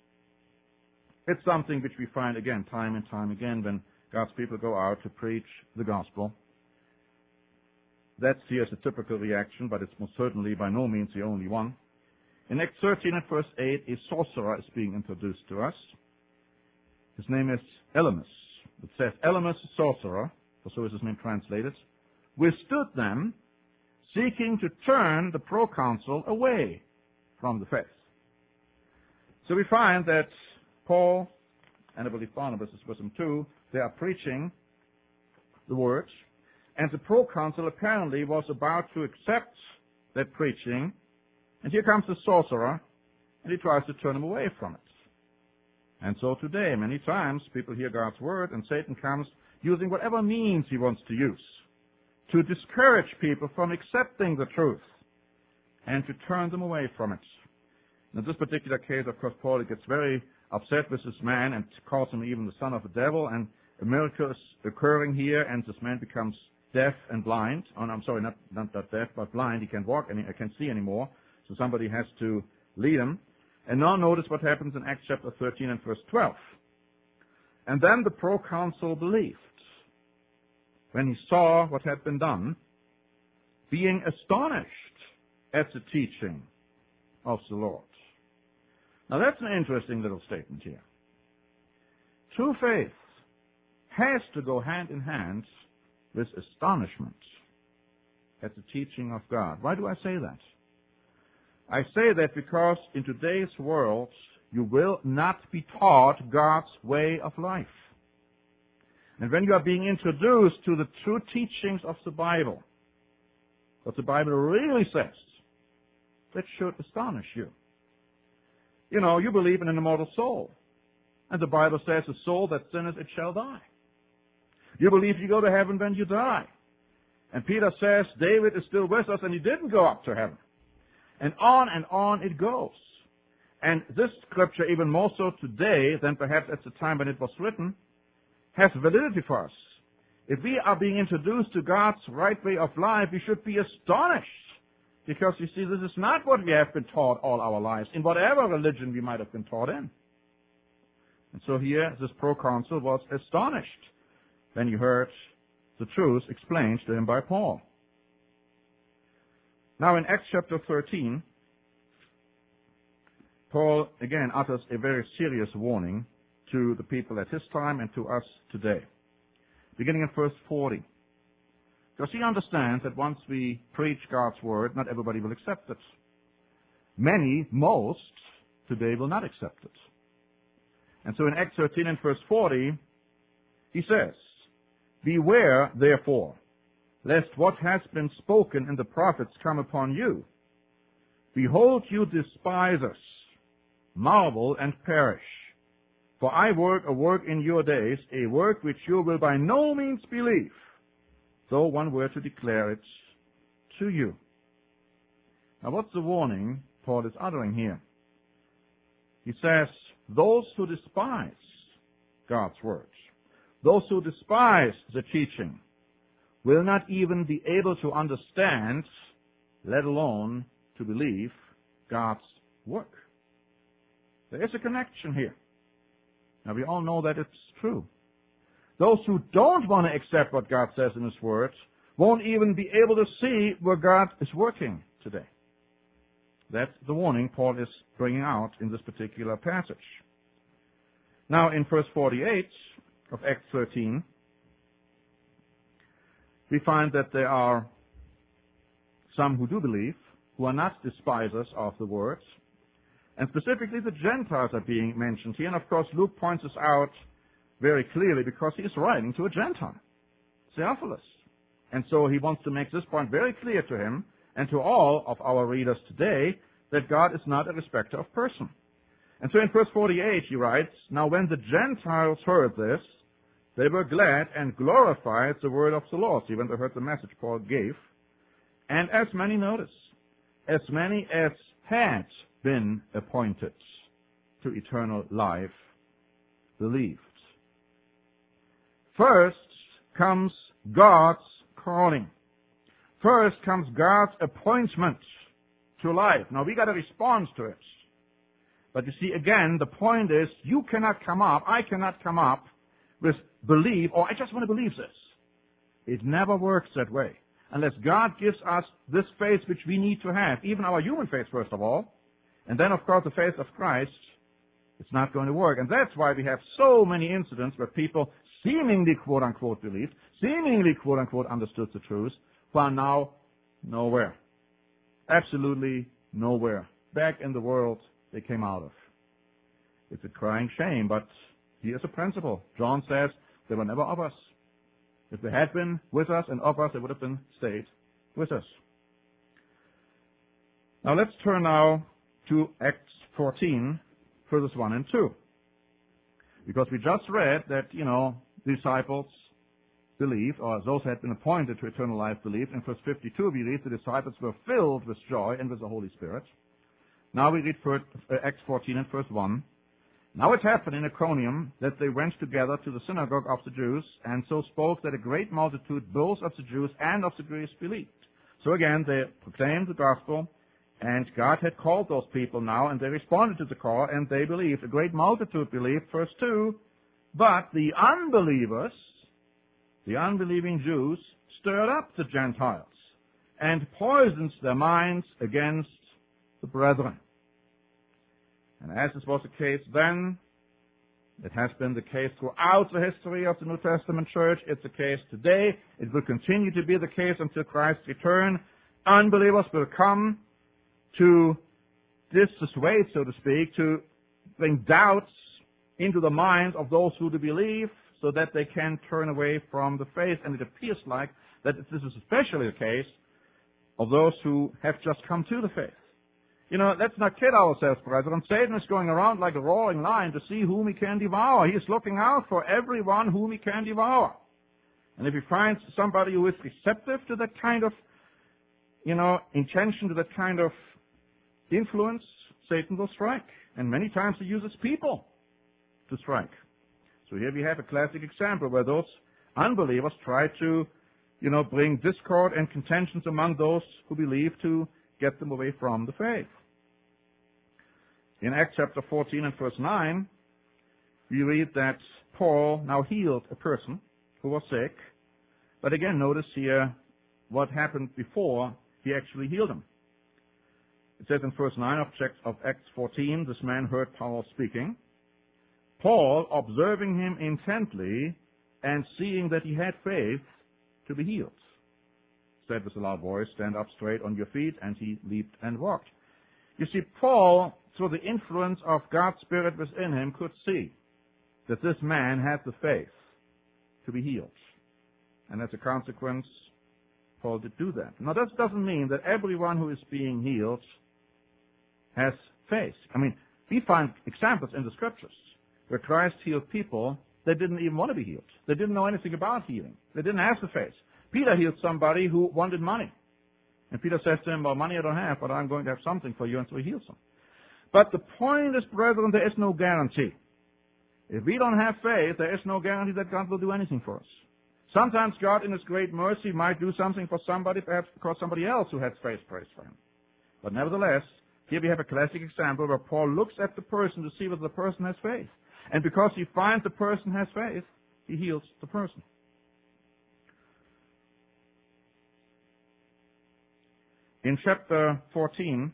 S1: It's something which we find again time and time again when God's people go out to preach the gospel. That's here a typical reaction, but it's most certainly by no means the only one. In Acts thirteen and verse eight, a sorcerer is being introduced to us. His name is Elymas. It says, Elymas, the sorcerer, for so is his name translated, withstood them, seeking to turn the proconsul away from the faith. So we find that Paul, and I believe Barnabas is with him too, they are preaching the word, and the proconsul apparently was about to accept that preaching, and here comes the sorcerer, and he tries to turn him away from it. And so today, many times, people hear God's word, and Satan comes using whatever means he wants to use to discourage people from accepting the truth and to turn them away from it. In this particular case, of course, Paul gets very upset with this man and calls him even the son of the devil, and a miracle is occurring here, and this man becomes deaf and blind. Oh, no, I'm sorry, not, not that deaf, but blind. He can't walk, any, I can't see anymore, so somebody has to lead him. And now notice what happens in Acts chapter thirteen and verse twelve. And then the proconsul believed when he saw what had been done, being astonished at the teaching of the Lord. Now that's an interesting little statement here. True faith has to go hand in hand with astonishment at the teaching of God. Why do I say that? I say that because in today's world, you will not be taught God's way of life. And when you are being introduced to the true teachings of the Bible, what the Bible really says, that should astonish you. You know, you believe in an immortal soul. And the Bible says, a soul that sinneth, it shall die. You believe you go to heaven when you die. And Peter says, David is still with us and he didn't go up to heaven. And on and on it goes. And this scripture, even more so today than perhaps at the time when it was written, has validity for us. If we are being introduced to God's right way of life, we should be astonished. Because, you see, this is not what we have been taught all our lives, in whatever religion we might have been taught in. And so here, this proconsul was astonished when he heard the truth explained to him by Paul. Now, in Acts chapter thirteen, Paul again utters a very serious warning to the people at his time and to us today. Beginning in verse forty. Because he understands that once we preach God's word, not everybody will accept it. Many, most, today will not accept it. And so in Acts thirteen and verse forty, he says, Beware, therefore, lest what has been spoken in the prophets come upon you. Behold, you despise us, marvel and perish. For I work a work in your days, a work which you will by no means believe, though one were to declare it to you. Now what's the warning Paul is uttering here? He says, those who despise God's word, those who despise the teaching, will not even be able to understand, let alone to believe, God's work. There is a connection here. Now we all know that it's true. Those who don't want to accept what God says in His Word won't even be able to see where God is working today. That's the warning Paul is bringing out in this particular passage. Now in verse forty-eight of Acts thirteen, we find that there are some who do believe, who are not despisers of the Word, and specifically the Gentiles are being mentioned here. And of course Luke points this out very clearly because he is writing to a Gentile, Theophilus. And so he wants to make this point very clear to him and to all of our readers today that God is not a respecter of person. And so in verse forty-eight he writes, Now when the Gentiles heard this, they were glad and glorified the word of the Lord. See, when they heard the message Paul gave. And as many, notice, as many as had been appointed to eternal life believed. First comes God's calling. First comes God's appointment to life. Now we got to respond to it. But you see, again, the point is, you cannot come up, I cannot come up with believe, or I just want to believe this. It never works that way. Unless God gives us this faith which we need to have, even our human faith first of all, and then of course the faith of Christ, it's not going to work. And that's why we have so many incidents where people seemingly quote-unquote believed, seemingly quote-unquote understood the truth, who are now nowhere. Absolutely nowhere. Back in the world they came out of. It's a crying shame, but here's a principle. John says they were never of us. If they had been with us and of us, they would have been stayed with us. Now let's turn now to Acts fourteen, verses one and two. Because we just read that, you know, disciples believed, or those who had been appointed to eternal life believed. In verse fifty-two we read the disciples were filled with joy and with the Holy Spirit. Now we read first, uh, Acts fourteen and verse one. Now it happened in Iconium that they went together to the synagogue of the Jews, and so spoke that a great multitude both of the Jews and of the Greeks believed. So again, they proclaimed the gospel, and God had called those people now, and they responded to the call, and they believed. A great multitude believed, verse two, but the unbelievers, the unbelieving Jews, stirred up the Gentiles, and poisoned their minds against the brethren. And as this was the case then, it has been the case throughout the history of the New Testament church. It's the case today. It will continue to be the case until Christ's return. Unbelievers will come to dissuade, so to speak, to bring doubts into the minds of those who do believe so that they can turn away from the faith. And it appears like that this is especially the case of those who have just come to the faith. You know, let's not kid ourselves, brethren. Satan is going around like a roaring lion to see whom he can devour. He is looking out for everyone whom he can devour. And if he finds somebody who is receptive to that kind of, you know, intention, to that kind of influence, Satan will strike. And many times he uses people to strike. So here we have a classic example where those unbelievers try to, you know, bring discord and contentions among those who believe to get them away from the faith. In Acts chapter fourteen and verse nine, we read that Paul now healed a person who was sick. But again, notice here what happened before he actually healed him. It says in verse nine of Acts fourteen, this man heard Paul speaking. Paul, observing him intently and seeing that he had faith to be healed, said with a loud voice, "Stand up straight on your feet," and he leaped and walked. You see, Paul, through the influence of God's Spirit within him, could see that this man had the faith to be healed. And as a consequence, Paul did do that. Now, that doesn't mean that everyone who is being healed has faith. I mean, we find examples in the Scriptures where Christ healed people that didn't even want to be healed. They didn't know anything about healing. They didn't have the faith. Peter healed somebody who wanted money. And Peter says to him, "Well, money I don't have, but I'm going to have something for you," and so he heals him. But the point is, brethren, there is no guarantee. If we don't have faith, there is no guarantee that God will do anything for us. Sometimes God, in His great mercy, might do something for somebody, perhaps because somebody else who has faith prays for him. But nevertheless, here we have a classic example where Paul looks at the person to see whether the person has faith. And because he finds the person has faith, he heals the person. In chapter fourteen,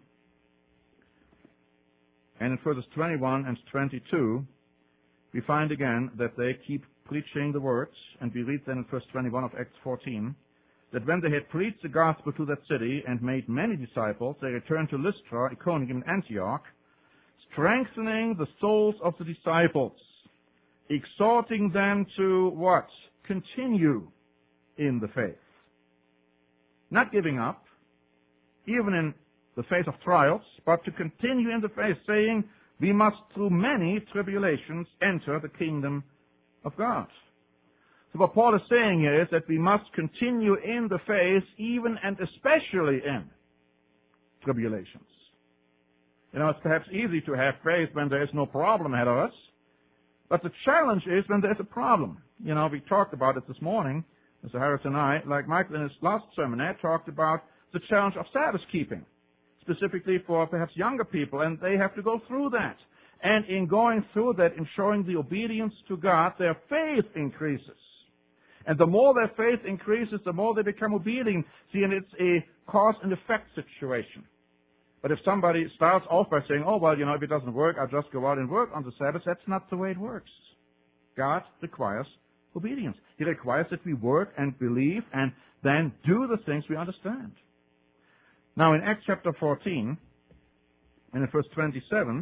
S1: and in verses twenty-one and twenty-two, we find again that they keep preaching the words, and we read then in verse twenty-one of Acts fourteen, that when they had preached the gospel to that city and made many disciples, they returned to Lystra, Iconium, and Antioch, strengthening the souls of the disciples, exhorting them to what? Continue in the faith. Not giving up, even in the face of trials, but to continue in the faith, saying, we must through many tribulations enter the kingdom of God. So what Paul is saying here is that we must continue in the faith, even and especially in tribulations. You know, it's perhaps easy to have faith when there is no problem ahead of us, but the challenge is when there's a problem. You know, we talked about it this morning, Mister Harris and I, like Michael in his last sermonette talked about the challenge of Sabbath keeping, specifically for perhaps younger people, and they have to go through that. And in going through that, in showing the obedience to God, their faith increases. And the more their faith increases, the more they become obedient. See, and it's a cause and effect situation. But if somebody starts off by saying, oh, well, you know, if it doesn't work, I'll just go out and work on the Sabbath, that's not the way it works. God requires obedience. He requires that we work and believe and then do the things we understand. Now, in Acts chapter fourteen, and in verse twenty-seven,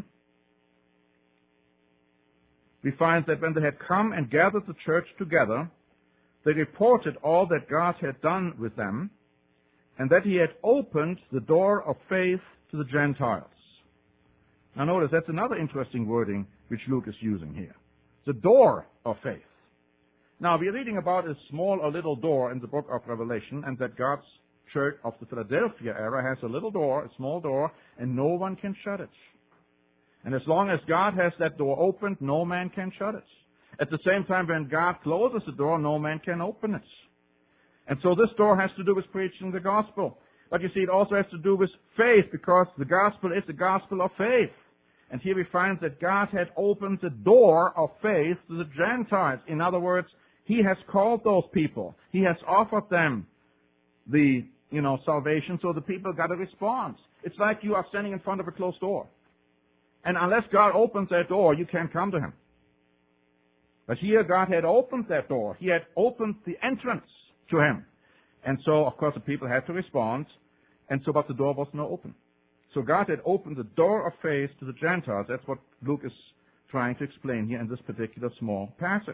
S1: we find that when they had come and gathered the church together, they reported all that God had done with them, and that He had opened the door of faith to the Gentiles. Now notice, that's another interesting wording which Luke is using here. The door of faith. Now, we're reading about a small or little door in the book of Revelation, and that God's church of the Philadelphia era has a little door, a small door, and no one can shut it. And as long as God has that door opened, no man can shut it. At the same time, when God closes the door, no man can open it. And so this door has to do with preaching the gospel. But you see, it also has to do with faith, because the gospel is the gospel of faith. And here we find that God had opened the door of faith to the Gentiles. In other words, He has called those people. He has offered them the, you know, salvation, so the people got a response. It's like you are standing in front of a closed door. And unless God opens that door, you can't come to Him. But here God had opened that door. He had opened the entrance to Him. And so, of course, the people had to respond. And so, but the door was not open. So God had opened the door of faith to the Gentiles. That's what Luke is trying to explain here in this particular small passage.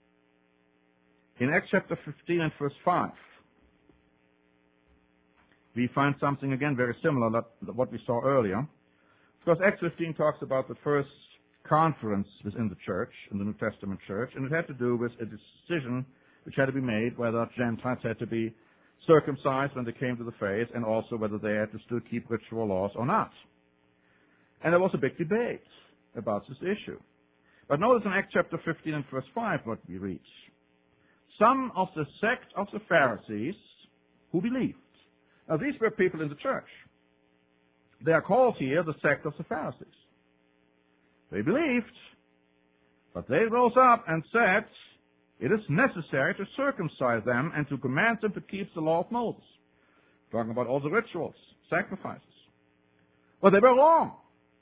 S1: In Acts chapter fifteen and verse five, we find something, again, very similar to what we saw earlier. Because Acts fifteen talks about the first conference within the church, in the New Testament church, and it had to do with a decision which had to be made whether Gentiles had to be circumcised when they came to the faith, and also whether they had to still keep ritual laws or not. And there was a big debate about this issue. But notice in Acts chapter fifteen and verse five what we read. Some of the sect of the Pharisees who believed. Now these were people in the church. They are called here the sect of the Pharisees. They believed, but they rose up and said, it is necessary to circumcise them and to command them to keep the law of Moses. Talking about all the rituals, sacrifices. Well, they were wrong.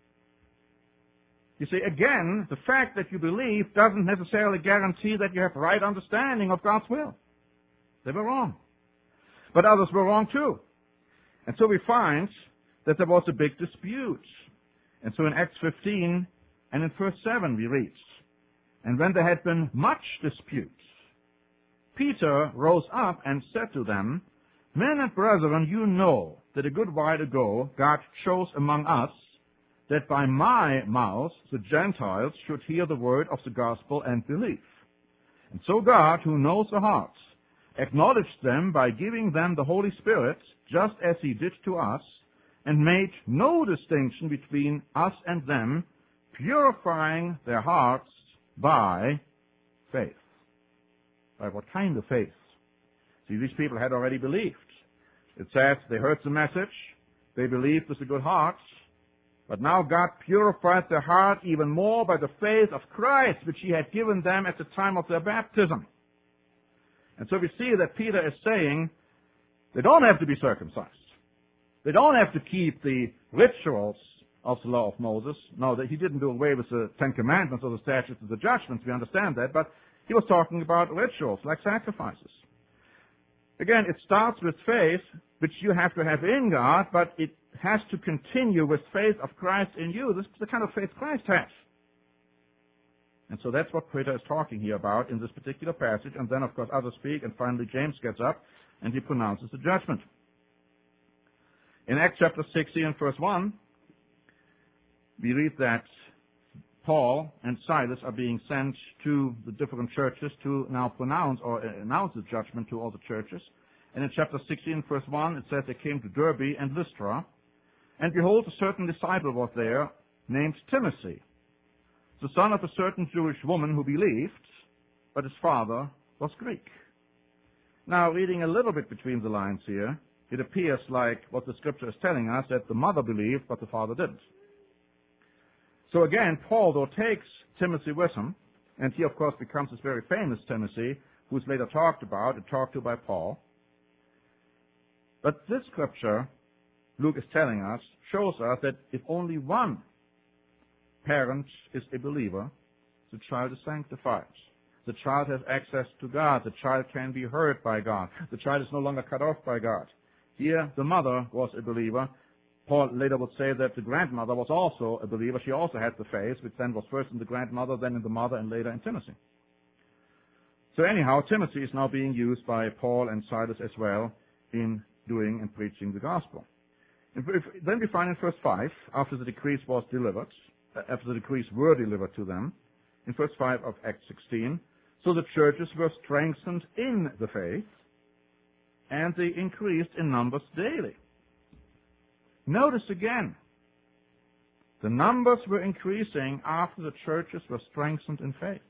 S1: You see, again, the fact that you believe doesn't necessarily guarantee that you have right understanding of God's will. They were wrong. But others were wrong too. And so we find that there was a big dispute. And so in Acts fifteen and in verse seven we read, and when there had been much dispute, Peter rose up and said to them, men and brethren, you know that a good while ago God chose among us that by my mouth the Gentiles should hear the word of the gospel and believe. And so God, who knows the hearts, acknowledged them by giving them the Holy Spirit, just as he did to us, and made no distinction between us and them, purifying their hearts by faith. By what kind of faith? See, these people had already believed. It says they heard the message, they believed with a good heart, but now God purified their heart even more by the faith of Christ, which he had given them at the time of their baptism. And so we see that Peter is saying they don't have to be circumcised. They don't have to keep the rituals of the law of Moses. No, that he didn't do away with the Ten Commandments or the statutes or the judgments. We understand that. But he was talking about rituals like sacrifices. Again, it starts with faith, which you have to have in God, but it has to continue with faith of Christ in you. This is the kind of faith Christ has. And so that's what Peter is talking here about in this particular passage. And then, of course, others speak, and finally James gets up and he pronounces the judgment. In Acts chapter sixteen and verse one, we read that Paul and Silas are being sent to the different churches to now pronounce or announce the judgment to all the churches. And in chapter sixteen, verse one, it says they came to Derbe and Lystra. And behold, a certain disciple was there named Timothy, the son of a certain Jewish woman who believed, but his father was Greek. Now, reading a little bit between the lines here, it appears like what the scripture is telling us, that the mother believed, but the father didn't. So again, Paul, though, takes Timothy with him, and he, of course, becomes this very famous Timothy, who's later talked about and talked to by Paul. But this scripture, Luke is telling us, shows us that if only one parent is a believer, the child is sanctified. The child has access to God. The child can be heard by God. The child is no longer cut off by God. Here, the mother was a believer. Paul later would say that the grandmother was also a believer. She also had the faith, which then was first in the grandmother, then in the mother, and later in Timothy. So anyhow, Timothy is now being used by Paul and Silas as well in doing and preaching the gospel. If, if, then we find in verse five, after the decrees was delivered, uh, after the decrees were delivered to them, in verse five of Acts sixteen, so the churches were strengthened in the faith, and they increased in numbers daily. Notice again, the numbers were increasing after the churches were strengthened in faith.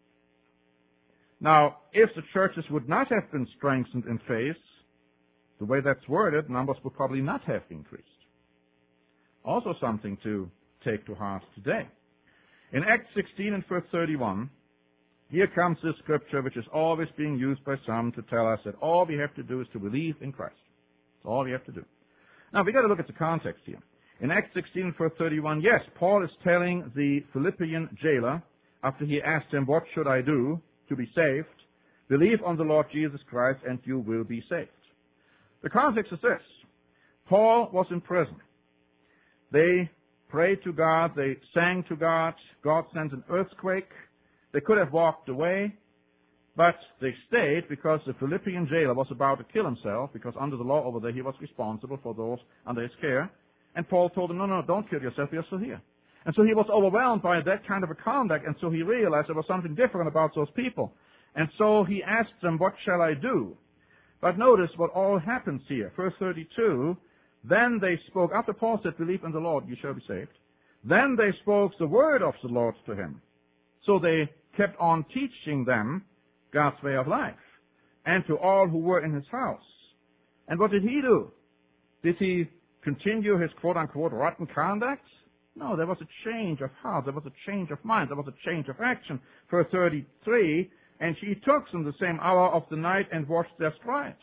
S1: Now, if the churches would not have been strengthened in faith, the way that's worded, numbers would probably not have increased. Also something to take to heart today. In Acts sixteen and verse thirty-one, here comes this scripture which is always being used by some to tell us that all we have to do is to believe in Christ. That's all we have to do. Now, we've got to look at the context here. In Acts sixteen, verse thirty-one, yes, Paul is telling the Philippian jailer, after he asked him, what should I do to be saved? Believe on the Lord Jesus Christ and you will be saved. The context is this. Paul was in prison. They prayed to God. They sang to God. God sent an earthquake. They could have walked away, But they stayed because the Philippian jailer was about to kill himself, because under the law over there he was responsible for those under his care. And Paul told him, no, no, don't kill yourself, you're still here. And so he was overwhelmed by that kind of a conduct, and so he realized there was something different about those people. And so he asked them, what shall I do? But notice what all happens here. Verse thirty-two, then they spoke, after Paul said, believe in the Lord, you shall be saved. Then they spoke the word of the Lord to him. So they kept on teaching them God's way of life, and to all who were in his house. And what did he do? Did he continue his quote-unquote rotten conduct? No, there was a change of heart, there was a change of mind, there was a change of action. Verse thirty-three, and he took them the same hour of the night and washed their stripes.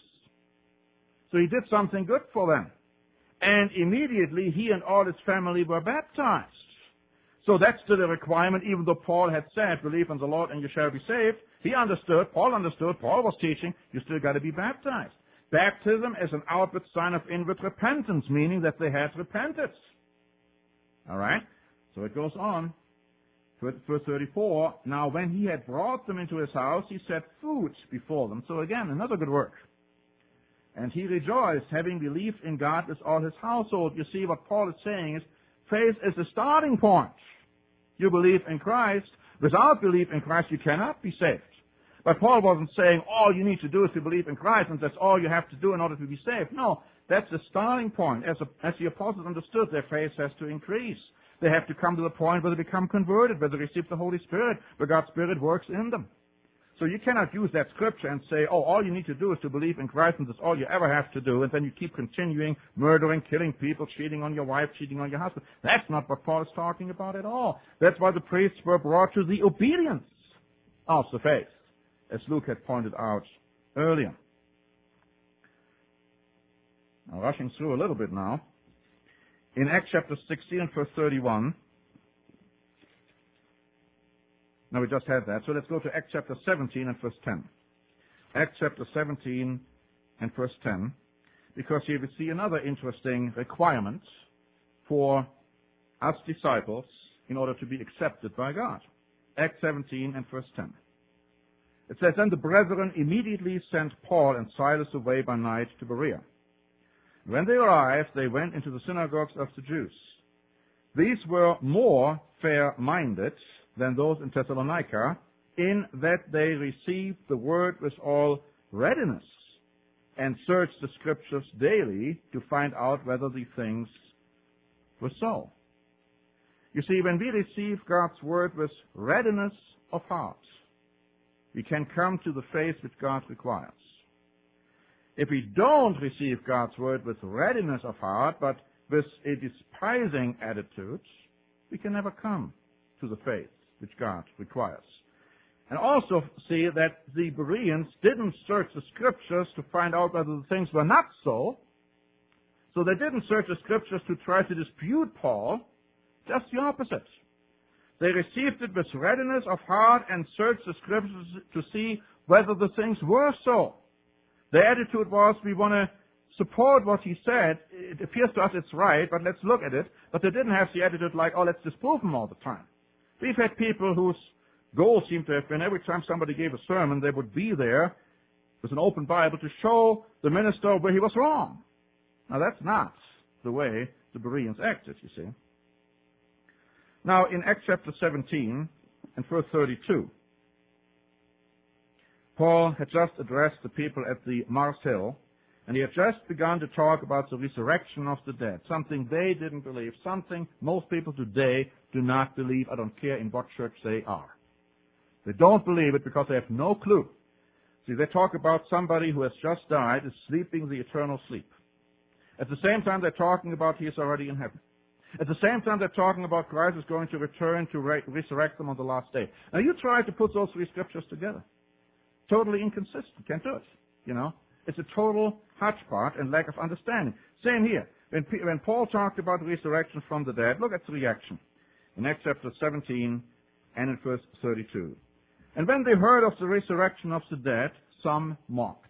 S1: So he did something good for them. And immediately he and all his family were baptized. So that's still a requirement, even though Paul had said, believe in the Lord and you shall be saved. He understood, Paul understood, Paul was teaching, you still got to be baptized. Baptism is an outward sign of inward repentance, meaning that they had repented. All right? So it goes on. Verse thirty-four, now when he had brought them into his house, he set food before them. So again, another good work. And he rejoiced, having believed in God with all his household. You see, what Paul is saying is, faith is the starting point. You believe in Christ. Without belief in Christ, you cannot be saved. But Paul wasn't saying all you need to do is to believe in Christ, and that's all you have to do in order to be saved. No, that's the starting point. As, a, as the apostles understood, their faith has to increase. They have to come to the point where they become converted, where they receive the Holy Spirit, where God's Spirit works in them. So you cannot use that scripture and say, oh, all you need to do is to believe in Christ, and that's all you ever have to do, and then you keep continuing murdering, killing people, cheating on your wife, cheating on your husband. That's not what Paul is talking about at all. That's why the priests were brought to the obedience of the faith, as Luke had pointed out earlier. Now, rushing through a little bit now. In Acts chapter sixteen and verse thirty-one, now we just had that, so let's go to Acts chapter seventeen and verse ten. Acts chapter seventeen and verse ten, because here we see another interesting requirement for us disciples in order to be accepted by God. Acts seventeen and verse ten. It says, then the brethren immediately sent Paul and Silas away by night to Berea. When they arrived, they went into the synagogues of the Jews. These were more fair-minded than those in Thessalonica, in that they received the word with all readiness and searched the scriptures daily to find out whether these things were so. You see, when we receive God's word with readiness of heart, we can come to the faith which God requires. If we don't receive God's word with readiness of heart, but with a despising attitude, we can never come to the faith which God requires. And also see that the Bereans didn't search the scriptures to find out whether the things were not so. So they didn't search the scriptures to try to dispute Paul, just the opposite. They received it with readiness of heart and searched the scriptures to see whether the things were so. Their attitude was, we want to support what he said. It appears to us it's right, but let's look at it. But they didn't have the attitude like, oh, let's disprove him all the time. We've had people whose goal seemed to have been every time somebody gave a sermon, they would be there with an open Bible to show the minister where he was wrong. Now, that's not the way the Bereans acted, you see. Now, in Acts chapter seventeen and verse thirty-two, Paul had just addressed the people at the Mars Hill, and he had just begun to talk about the resurrection of the dead, something they didn't believe, something most people today do not believe. I don't care in what church they are. They don't believe it because they have no clue. See, they talk about somebody who has just died is sleeping the eternal sleep. At the same time, they're talking about he is already in heaven. At the same time, they're talking about Christ is going to return to re- resurrect them on the last day. Now, you try to put those three scriptures together. Totally inconsistent. Can't do it. You know, it's a total hodgepodge and lack of understanding. Same here. When, P- when Paul talked about resurrection from the dead, look at the reaction in Acts chapter seventeen and in verse thirty-two. And when they heard of the resurrection of the dead, some mocked,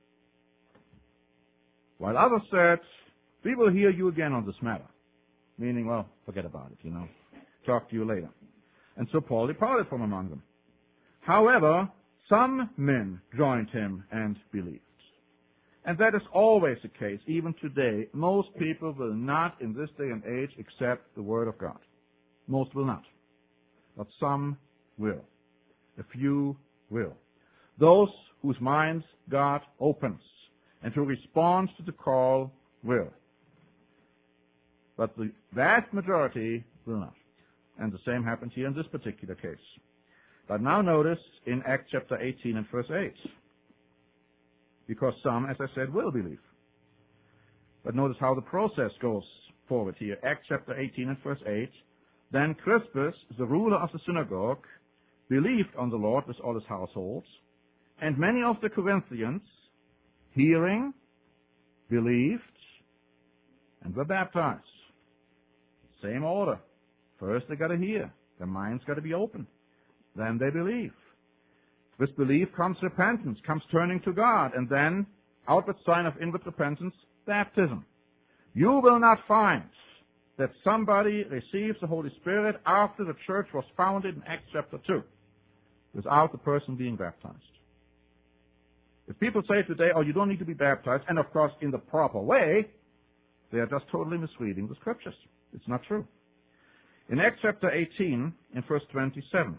S1: while others said, we will hear you again on this matter. Meaning, well, forget about it, you know. Talk to you later. And so Paul departed from among them. However, some men joined him and believed. And that is always the case, even today. Most people will not, in this day and age, accept the Word of God. Most will not. But some will. A few will. Those whose minds God opens and who respond to the call will. But the vast majority will not. And the same happens here in this particular case. But now notice in Acts chapter eighteen and verse eight. Because some, as I said, will believe. But notice how the process goes forward here. Acts chapter eighteen and verse eight. Then Crispus, the ruler of the synagogue, believed on the Lord with all his household, and many of the Corinthians, hearing, believed, and were baptized. Same order. First they got to hear. Their minds got to be open. Then they believe. With belief comes repentance, comes turning to God, and then outward sign of inward repentance, baptism. You will not find that somebody receives the Holy Spirit after the church was founded in Acts chapter two without the person being baptized. If people say today, oh, you don't need to be baptized, and of course in the proper way, they are just totally misreading the Scriptures. It's not true. In Acts chapter eighteen, in verse twenty-seven,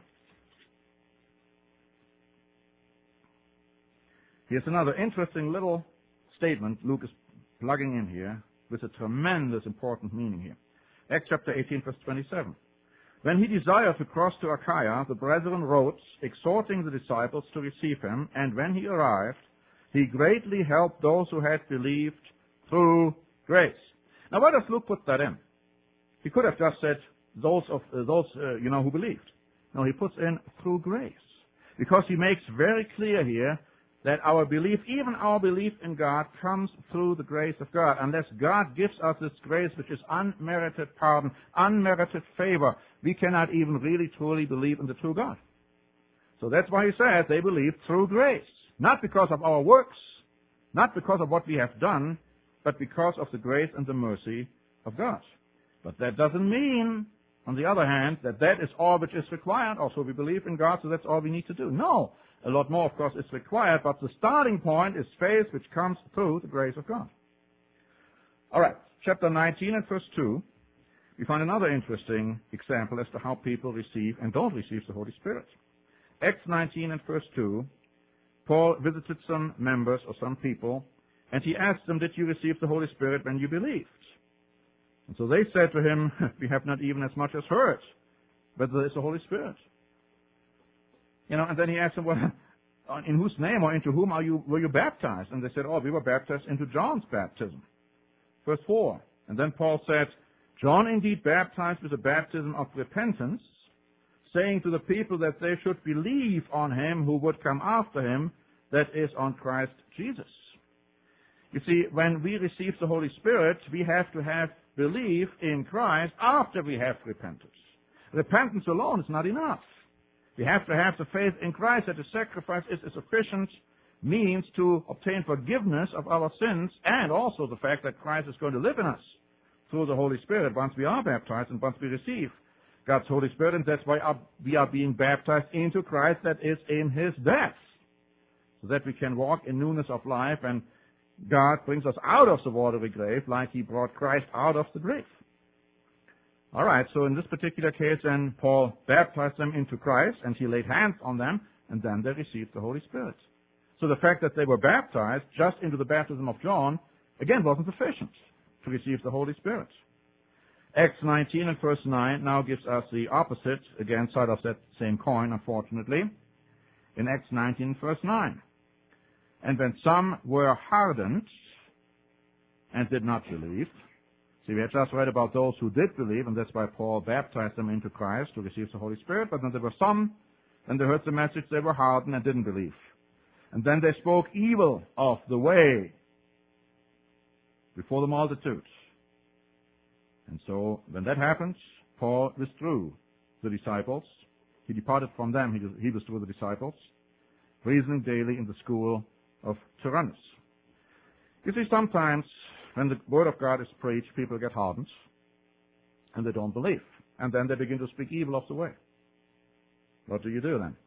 S1: here's another interesting little statement Luke is plugging in here with a tremendous important meaning here. Acts chapter eighteen, verse twenty-seven. When he desired to cross to Achaia, the brethren wrote, exhorting the disciples to receive him, and when he arrived, he greatly helped those who had believed through grace. Now, why does Luke put that in? He could have just said, those of uh, those uh, you know who believed. No, he puts in through grace. Because he makes very clear here that our belief, even our belief in God, comes through the grace of God. Unless God gives us this grace, which is unmerited pardon, unmerited favor, we cannot even really truly believe in the true God. So that's why he says they believe through grace. Not because of our works, not because of what we have done, but because of the grace and the mercy of God. But that doesn't mean, on the other hand, that that is all which is required. Also, we believe in God, so that's all we need to do. No. A lot more, of course, is required, but the starting point is faith which comes through the grace of God. All right, chapter nineteen and verse two, we find another interesting example as to how people receive and don't receive the Holy Spirit. Acts nineteen and verse two, Paul visited some members or some people, and he asked them, did you receive the Holy Spirit when you believed? And so they said to him, we have not even as much as heard whether there is the Holy Spirit. You know, and then he asked them, well, in whose name or into whom are you, were you baptized? And they said, oh, we were baptized into John's baptism. Verse four. And then Paul said, John indeed baptized with a baptism of repentance, saying to the people that they should believe on him who would come after him, that is, on Christ Jesus. You see, when we receive the Holy Spirit, we have to have belief in Christ after we have repentance. Repentance alone is not enough. We have to have the faith in Christ that the sacrifice is a sufficient means to obtain forgiveness of our sins, and also the fact that Christ is going to live in us through the Holy Spirit once we are baptized and once we receive God's Holy Spirit, and that's why we are being baptized into Christ, that is in his death, so that we can walk in newness of life, and God brings us out of the watery grave like he brought Christ out of the grave. All right, so in this particular case, then Paul baptized them into Christ, and he laid hands on them, and then they received the Holy Spirit. So the fact that they were baptized just into the baptism of John, again, wasn't sufficient to receive the Holy Spirit. Acts nineteen and verse nine now gives us the opposite, again, side of that same coin, unfortunately. In Acts nineteen verse nine. And when some were hardened and did not believe, see, we had just read about those who did believe, and that's why Paul baptized them into Christ to receive the Holy Spirit, but then there were some, and they heard the message, they were hardened and didn't believe. And then they spoke evil of the way before the multitudes. And so, when that happened, Paul withdrew the disciples. He departed from them, he, he withdrew the disciples, reasoning daily in the school of Tyrannus. You see, sometimes when the word of God is preached, people get hardened, and they don't believe. And then they begin to speak evil of the way. What do you do then?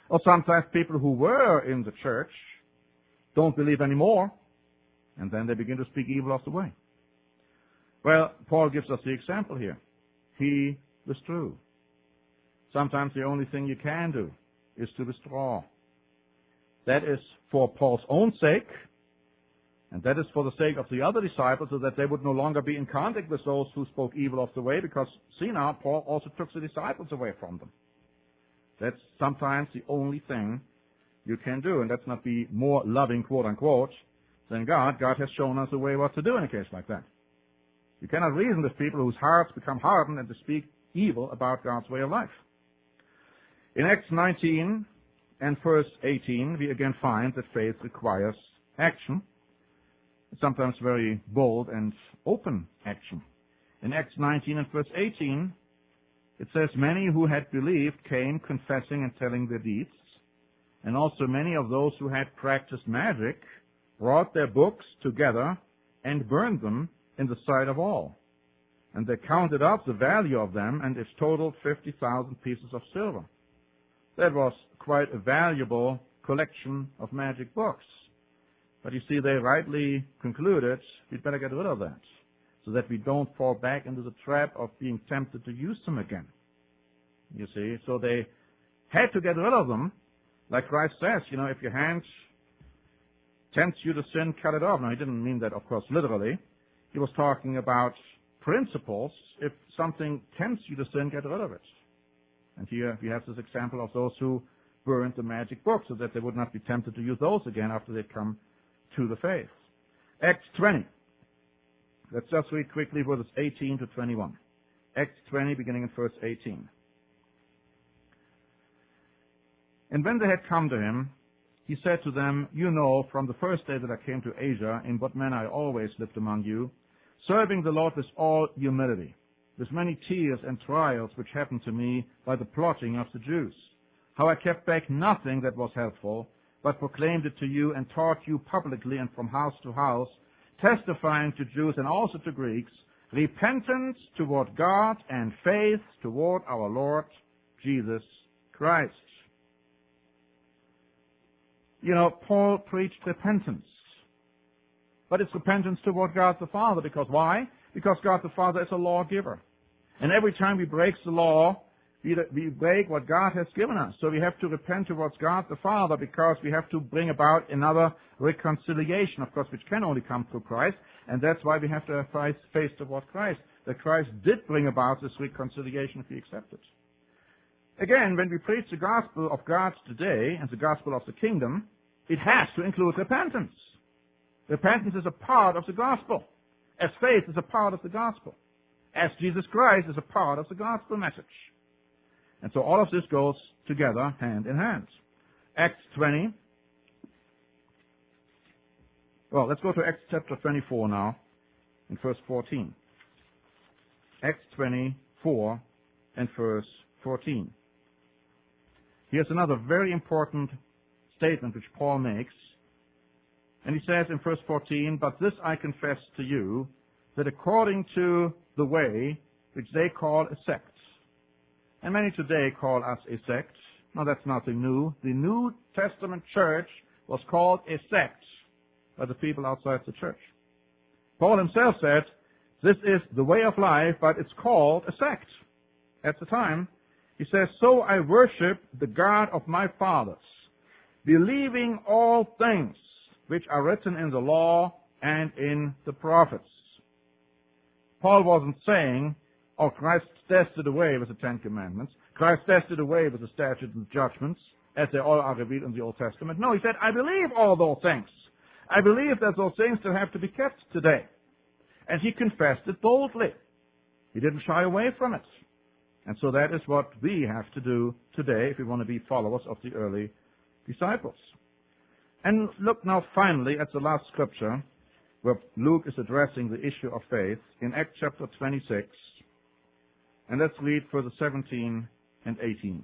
S1: Or sometimes people who were in the church don't believe anymore, and then they begin to speak evil of the way. Well, Paul gives us the example here. He withdrew. Sometimes the only thing you can do is to withdraw. That is for Paul's own sake, and that is for the sake of the other disciples, so that they would no longer be in contact with those who spoke evil of the way, because, see now, Paul also took the disciples away from them. That's sometimes the only thing you can do, and let's not be more loving, quote-unquote, than God. God has shown us a way what to do in a case like that. You cannot reason with people whose hearts become hardened and to speak evil about God's way of life. In Acts nineteen and verse eighteen, we again find that faith requires action, sometimes very bold and open action. In Acts nineteen and verse eighteen, it says, "Many who had believed came confessing and telling their deeds, and also many of those who had practiced magic brought their books together and burned them in the sight of all. And they counted up the value of them, and it totaled fifty thousand pieces of silver." That was quite a valuable collection of magic books. But you see, they rightly concluded we'd better get rid of that, so that we don't fall back into the trap of being tempted to use them again. You see, so they had to get rid of them. Like Christ says, you know, if your hand tempts you to sin, cut it off. Now, he didn't mean that, of course, literally. He was talking about principles. If something tempts you to sin, get rid of it. And here we have this example of those who burned the magic book, so that they would not be tempted to use those again after they'd come to the faith. Acts twenty. Let's just read quickly verses eighteen to twenty-one. Acts twenty, beginning in verse eighteen. "And when they had come to him, he said to them, 'You know from the first day that I came to Asia, in what manner I always lived among you, serving the Lord with all humility, with many tears and trials which happened to me by the plotting of the Jews. How I kept back nothing that was helpful, but proclaimed it to you and taught you publicly and from house to house, testifying to Jews and also to Greeks, repentance toward God and faith toward our Lord Jesus Christ.'" You know, Paul preached repentance. But it's repentance toward God the Father. Because why? Because God the Father is a lawgiver. And every time we break the law, we, we break what God has given us. So we have to repent towards God the Father, because we have to bring about another reconciliation, of course, which can only come through Christ. And that's why we have to have faith toward Christ, that Christ did bring about this reconciliation if we accept it. Again, when we preach the gospel of God today and the gospel of the kingdom, it has to include repentance. Repentance is a part of the gospel, as faith is a part of the gospel, as Jesus Christ is a part of the gospel message. And so all of this goes together hand in hand. Acts twenty. Well, let's go to Acts chapter twenty-four now, in verse fourteen. Acts twenty-four and verse fourteen. Here's another very important statement which Paul makes. And he says in verse fourteen, "But this I confess to you, that according to the way which they call a sect," and many today call us a sect. Now, that's nothing new. The New Testament church was called a sect by the people outside the church. Paul himself said, this is the way of life, but it's called a sect. At the time, he says, "So I worship the God of my fathers, believing all things which are written in the law and in the prophets." Paul wasn't saying, oh, Christ does it away with the Ten Commandments. Christ does it away with the statutes and judgments, as they all are revealed in the Old Testament. No, he said, I believe all those things. I believe that those things still have to be kept today. And he confessed it boldly. He didn't shy away from it. And so that is what we have to do today if we want to be followers of the early disciples. And look now finally at the last scripture where Luke is addressing the issue of faith in Acts chapter twenty-six. And let's read verses seventeen and eighteen.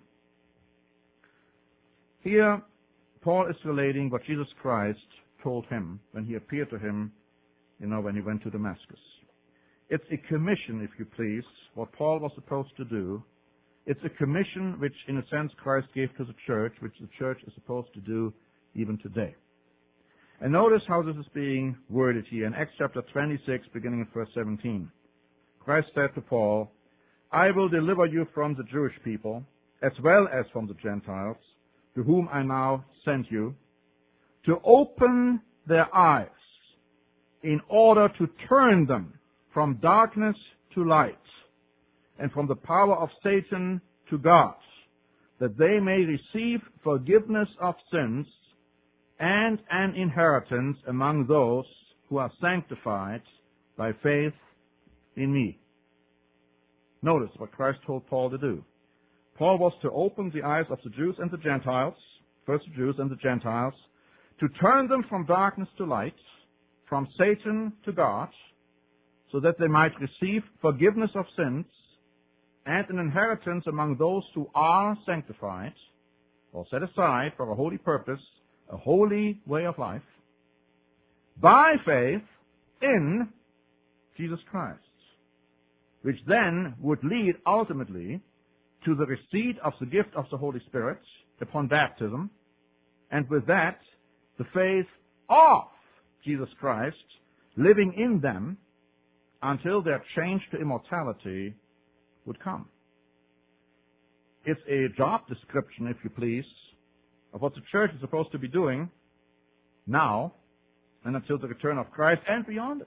S1: Here, Paul is relating what Jesus Christ told him when he appeared to him, you know, when he went to Damascus. It's a commission, if you please, what Paul was supposed to do. It's a commission which, in a sense, Christ gave to the church, which the church is supposed to do even today. And notice how this is being worded here in Acts chapter twenty-six, beginning in verse seventeen. Christ said to Paul, I will deliver you from the Jewish people, as well as from the Gentiles, to whom I now send you, to open their eyes, in order to turn them from darkness to light, and from the power of Satan to God, that they may receive forgiveness of sins and an inheritance among those who are sanctified by faith in me. Notice what Christ told Paul to do. Paul was to open the eyes of the Jews and the Gentiles, first the Jews and the Gentiles, to turn them from darkness to light, from Satan to God, so that they might receive forgiveness of sins and an inheritance among those who are sanctified, or set aside for a holy purpose, a holy way of life, by faith in Jesus Christ, which then would lead ultimately to the receipt of the gift of the Holy Spirit upon baptism, and with that, the faith of Jesus Christ living in them until their change to immortality would come. It's a job description, if you please, of what the church is supposed to be doing now and until the return of Christ and beyond it.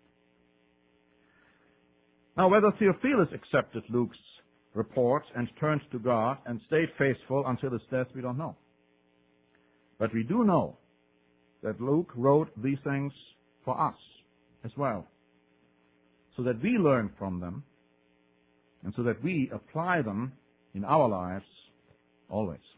S1: Now, whether Theophilus accepted Luke's report and turned to God and stayed faithful until his death, we don't know. But we do know that Luke wrote these things for us as well, so that we learn from them and so that we apply them in our lives always.